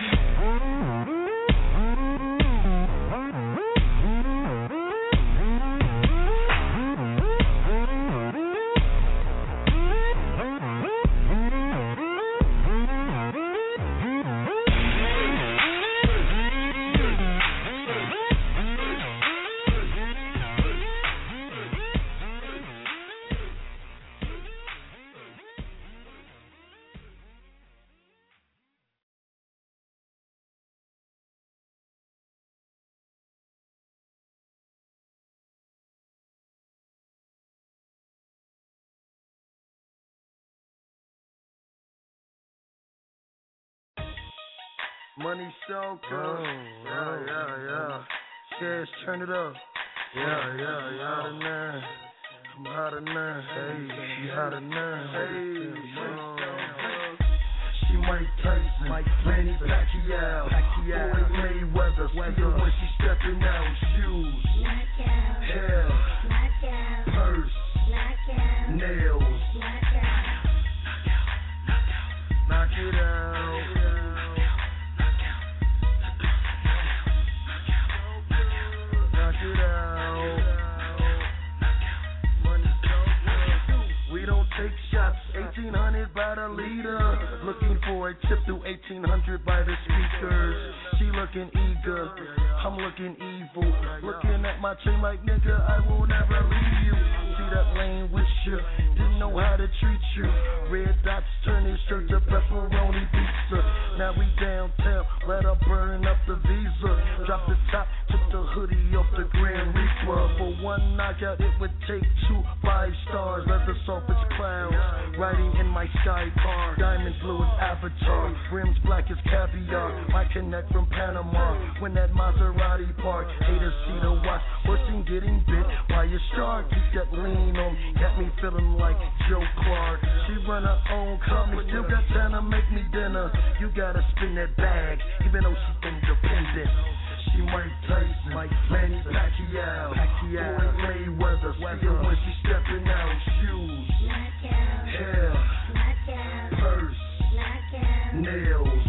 Money so good. Yeah. Shares, turn it up. Yeah. Hot in there. I'm hot in there. Hey, she hot in there. Hey, she Mike Tyson, Manny Pacquiao, Floyd Mayweather. See her when she stepping out. Shoes, hair, purse, nails. Knock it out. We don't take shots, 1800 by the leader. Looking for a tip through 1800 by the speakers. She looking eager, I'm looking evil. Looking at my chain like nigga, I will never leave you. See that lane with you, didn't know how to treat you. Red dots turn his shirt to pepperoni pizza. Now we downtown, let her burn up the Visa. Drop the top, took the hoodie off the Grand Reaper. For one knockout, it would take 2 5 stars. Leather soft as clouds, riding in my sky car. Diamond blue as Avatar, rims black as caviar. My connect from Panama, when that Maserati park. Haters see the watch, pushing, getting bit by a shark. Keep that lean on, got me feeling like Joe Clark. She run her own company, still got time to make me dinner. You gotta spin that bag, even though she's independent. She Mike Tyson, Manny Pacquiao, Floyd Mayweather. See her when she stepping out. Shoes, hair, purse, nails.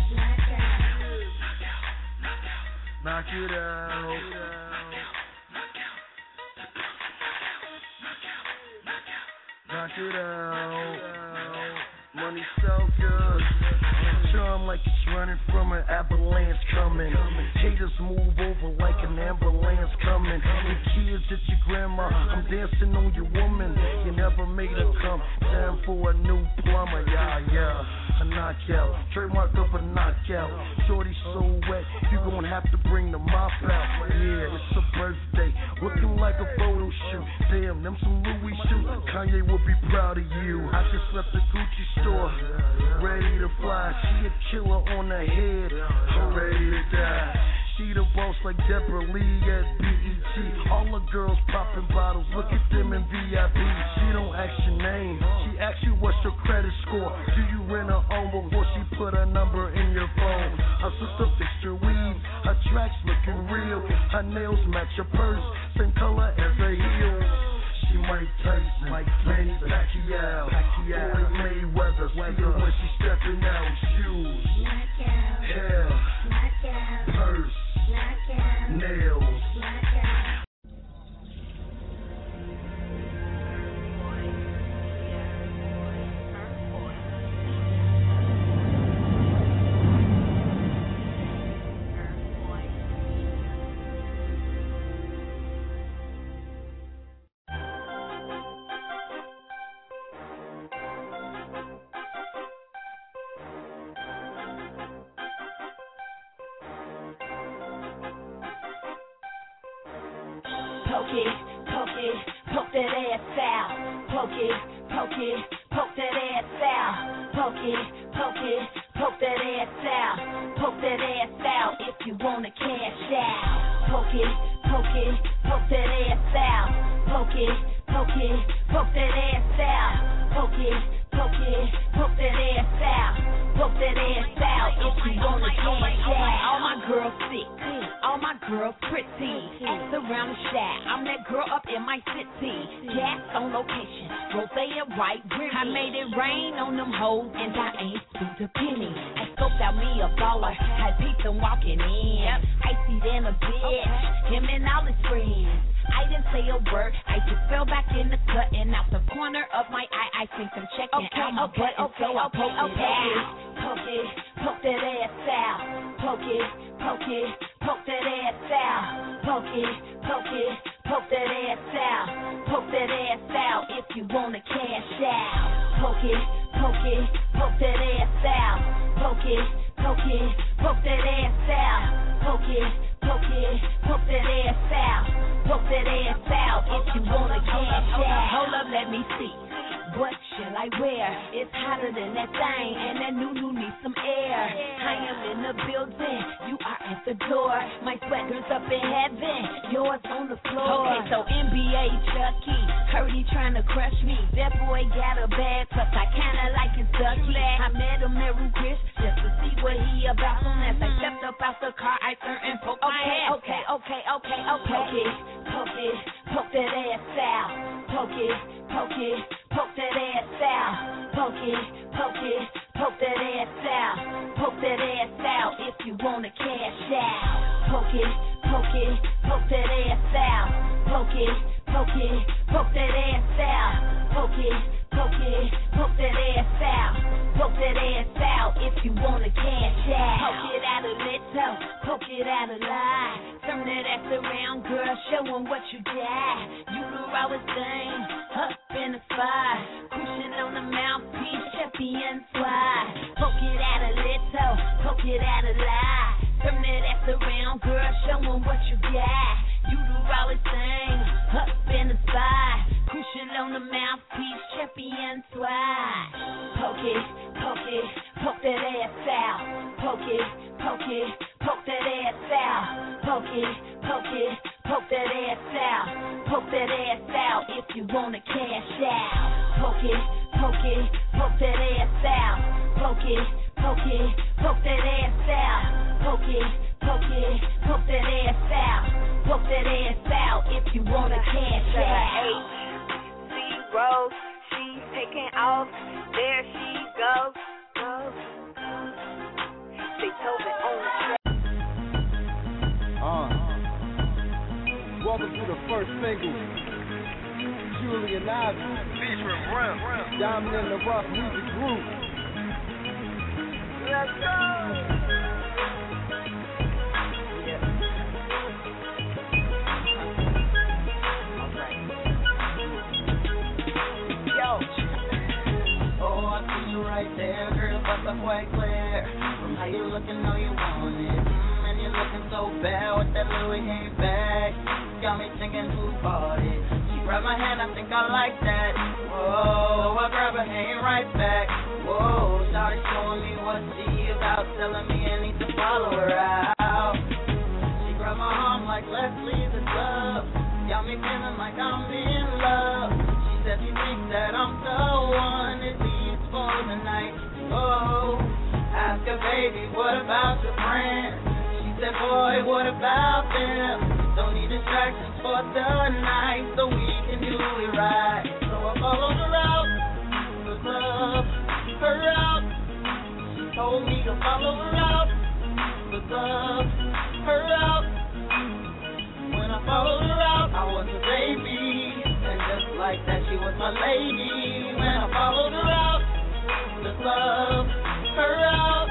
Knock it out. Knock it out. Money so good. Charm like it's running from an avalanche coming. Haters move over like an ambulance coming. The kids at your grandma, I'm dancing on your woman. You never made her come. Time for a new plumber, yeah. A knockout, trademark of a knockout. Shorty so wet, you gon' have to bring the mop out. Yeah, it's a birthday, looking like a photo shoot. Damn, them some Louis shoes. Kanye will be proud of you. I just left the Gucci store, ready to fly. She a killer on the head, I'm ready to die. She the boss like Deborah Lee at BET. All the girls popping bottles, look at them in VIP. She don't ask your name, she asks you what's your credit score. Do you rent her own before she put a number in your phone? Her sister fixed her weave, her tracks looking real. Her nails match her purse, same color as her heels. She Mike Tyson, Manny Pacquiao, Floyd Mayweather. See her when she stepping out. Shoes, hair, purse, nails. Poke that ass out. Poke that ass out. Poke that ass out. Poke that ass out if you wanna cash out. Poke that ass out. Poke that ass out. Poke that ass out. Poke that ass out if you wanna cash out. All my girls sick, all my girl pretty. Act around the shack, I'm that girl up in my city. Gas on location, Rosea right with me. I made it rain on them hoes and I ain't spent a penny. I scoped out me a baller, had peeped them walking in. Icy than a bitch, him and all his friends. I didn't say a word, I just fell back in the cut and out the corner of my eye, I think I'm checking out my butt, so I poke it out. Poke that ass out. Poke it, poke that ass out. Poke it, poke that ass out. Poke that ass out if you wanna cash out. Poke it, poke that ass out. Poke it, poke that ass out. Poke it, poke that ass out. Poke that ass out if you wanna cash out. Hold up, let me see. What shall I wear? It's hotter than that thing, and that new needs some air. I am in the building, you are at the door. My swagger's up in heaven, yours on the floor. Okay, so NBA Chucky, heard he trying to crush me. That boy got a bad touch, I kinda like his ducky. I met him at Rue Chris just to see what he about. Soon as I stepped up out the car, I turned and poked my ass. Okay. Poke that ass out. Poke that ass out. Poke that ass out. Poke that ass out if you wanna cash out. Poke that ass out. Poke that ass out. Poke that ass out. Poke that ass out if you wanna cash out. Poke it out a little, poke it out a lot. Turn that ass around, girl, show 'em what you got. You the rawest thing, up in the spot. Cushion on the mouthpiece, champion swat. Poke it out a little, poke it out a lot. Turn that ass around, girl, show 'em what you got. You the rawest thing, up in the spot. Cushion on the mouthpiece, champion swat. Poke that ass out. Poke that ass out. Poke that ass out. Poke that ass out if you wanna cash out. Poke that ass out. Poke that ass out. Poke that ass out. Poke that ass out if you wanna cash out. Rose, she's taking off. There she goes. Beethoven on the track. Welcome to the first single. Julian Ivy. Featuring Rim. Diamond in the Rough Music Group. Let's go. I see you right there, girl, but the quite clear. From how you looking, know you want it. And you're looking so bad with that Louis hair bag. Got me thinking who bought it. She grabbed my hand, I think I like that. Whoa, I grab her hand right back. Whoa, started showing me what she about, telling me I need to follow her out. She grabbed my arm like let's leave this love. Got me feeling like I'm in love. She said she thinks that I'm the one that leaves for the night. Oh, ask her, baby, what about your friends? She said, boy, what about them? Don't need distractions for the night, so we can do it right. So I followed her out, the club, her out. She told me to follow her out, the club, her out. When I followed her out, I was a baby. And just like that, she was my lady. When I followed her out, the club, her out.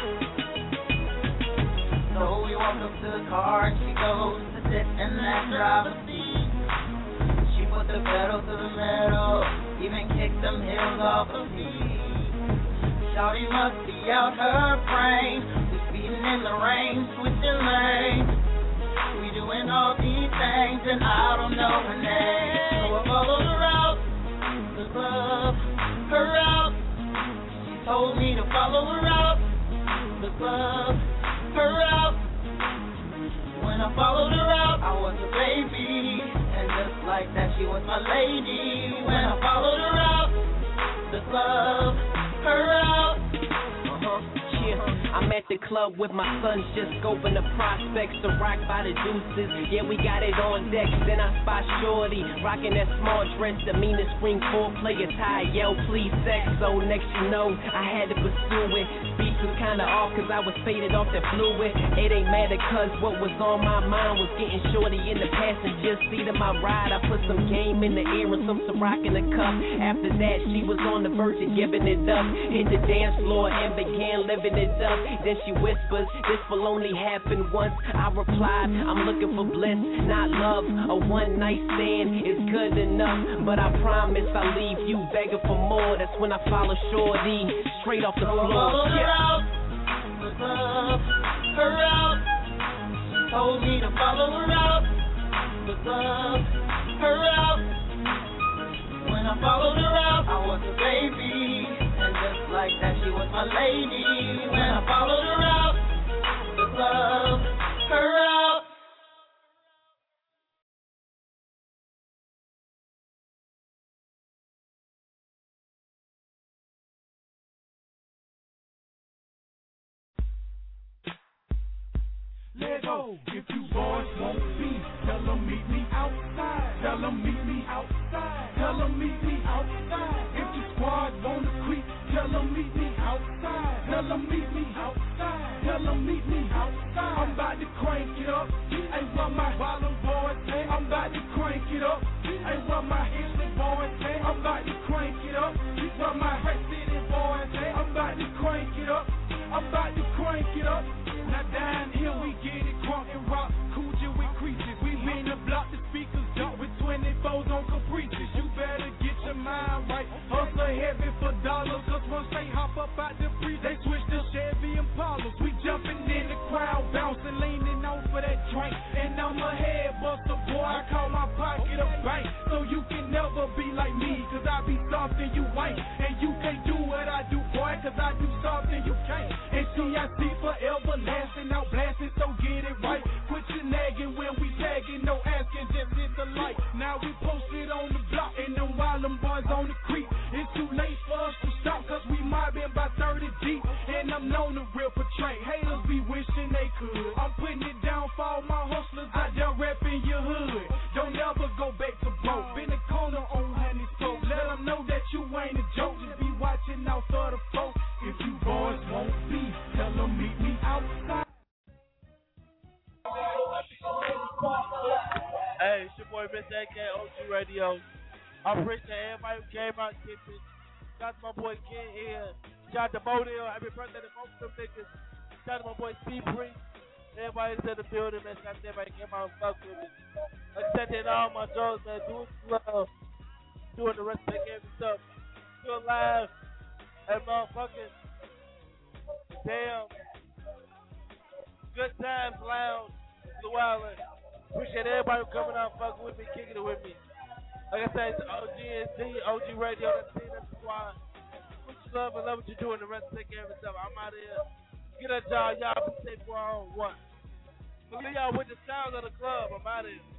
So we walked up to the car and she goes to sit in that driver's seat. She put the pedal to the metal, even kicked them heels off her feet. Shawty must be out her brain. We speeding in the rain, switching lanes. We doing all these things and I don't know her name. So I followed her out, the club, her out. She told me to follow her out, the club, her out. When I followed her out, I was a baby. And just like that, she was my lady. When I followed her out, the club, her out. I met the club with my sons, just scoping the prospects to rock by the deuces. Yeah, we got it on deck. Then I spot Shorty, rocking that small dress, the meanest spring foreplay attire. Yo, please sex. So next you know, I had to pursue it. Speech was kinda off cause I was faded off that fluid. It ain't matter cause what was on my mind was getting Shorty in the passenger seat of my ride. I put some game in the air and some Ciroc in the cup. After that, she was on the verge of giving it up. Hit the dance floor and began living it up. Then she whispers, this will only happen once. I replied, I'm looking for bliss, not love. A one night stand is good enough, but I promise I'll leave you begging for more. That's when I follow Shorty straight off the floor. Follow her out, her out. Told me to follow her out, her out. When I followed her out, I was a baby, and just like that, she was my lady. When I followed her out, her out. Let go. If you boys won't be, tell them meet me outside. Tell them meet me outside. Tell them meet me outside. If your squad wanna creep, tell them meet me outside. Tell them meet me outside. Tell them meet me outside. I'm about to crank it up. Ain't what my bottom boys say. I'm about to crank it up. Ain't what my Hisley boys say. I'm about to crank it up. What my Red City boys say. I'm about to crank it up. I'm about to crank it up. Now down here we get it crunk and rock, Cooja with creases. We been to block the speakers, jump with 24s on caprices. You better get your mind right, hustle heavy for dollars. Cause once they hop up out the breeze, they switch to Chevy Impalas. We jumping in the crowd, bouncing, leaning on for that drink. And I'm a head buster, boy, I call my pocket a bank. So you can never be like me, cause I be something you ain't. And you can't do what I do, boy, cause I do something you can't. And CIC forever lasting out blasting, so get it right. Quit your nagging when we tagging, no asking, just hit the light. Now we posted on the block, and them wild them boys on the creek. It's too late for us to stop, cause we mobbing by 30 deep. And I'm known to rip a train. Haters be wishing they could. I'm putting it down for all my hustlers out there repping your hood. Don't ever go back to broke. Been a corner on honey soap. Let them know that you ain't a joke. Just be watching out for the folk. If you boys won't be, tell them meet me outside. Hey, it's your boy Mr. AK OG Radio. I appreciate everybody who came out and kicked it. Shout out to my boy Ken here. Shout out to Modell. Happy birthday to both of them niggas. Shout out to my boy Steve Priest. Everybody that's in the building, man. Shout out to everybody who came out and fuck with me. Like I said, to all my shows, man. Do it love. Doing the rest of the game and stuff. Still live at motherfucking damn Good Times Lounge, New Orleans. Appreciate everybody who coming out and fucking with me, kicking it with me. Like I said, it's OGNC, OG Radio, that's the team, that's the squad. What you love and love what you're doing, the rest of the game and stuff. I'm out of here. Get a job, y'all be safe for our own one. But leave y'all with the sound of the club. I'm out of here.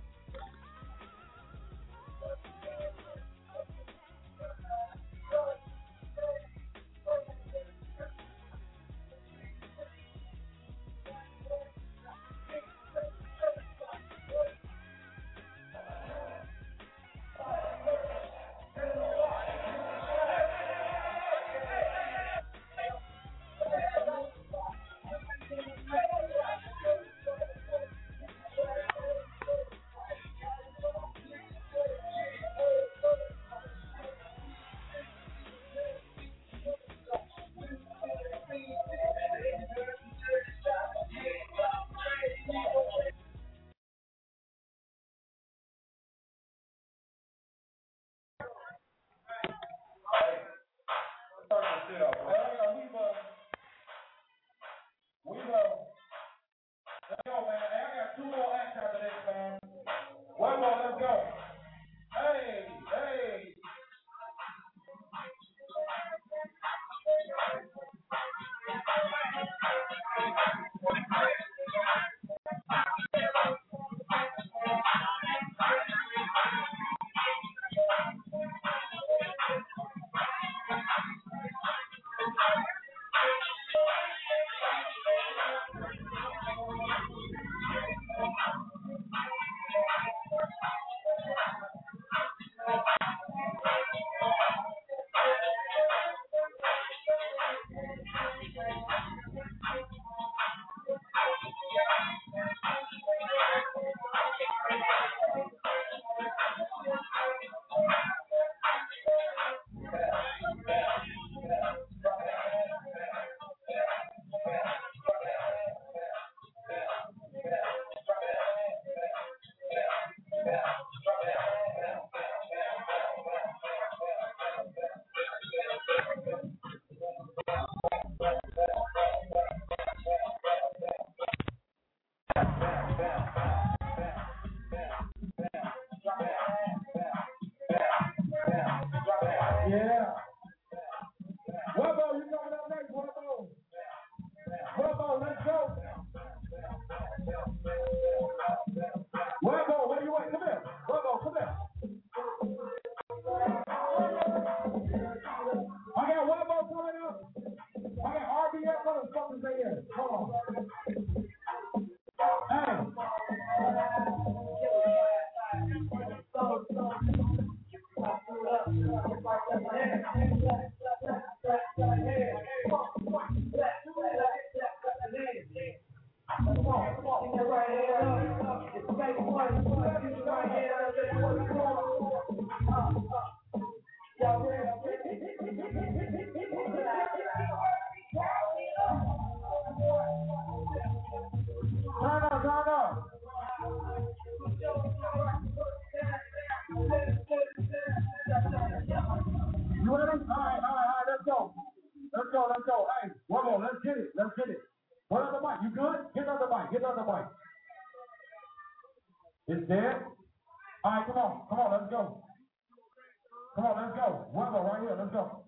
It's dead? All right, come on, let's go. Come on, let's go. Weather right here, let's go.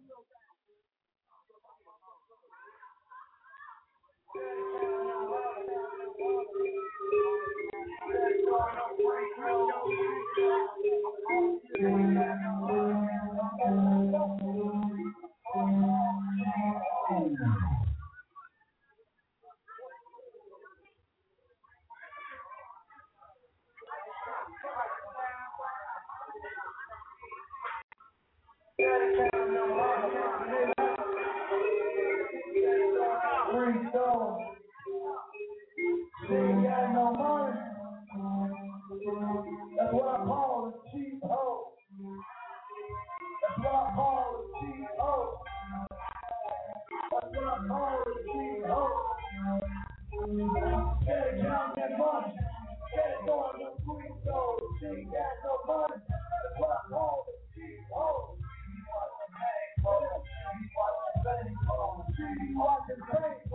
That's what I call a cheap hoe. That's what I call a cheap hoe. That's what I call a cheap hoe. Better count that money. Better go on the free throw. She ain't got no money. That's what I call a cheap hoe. She watching bank.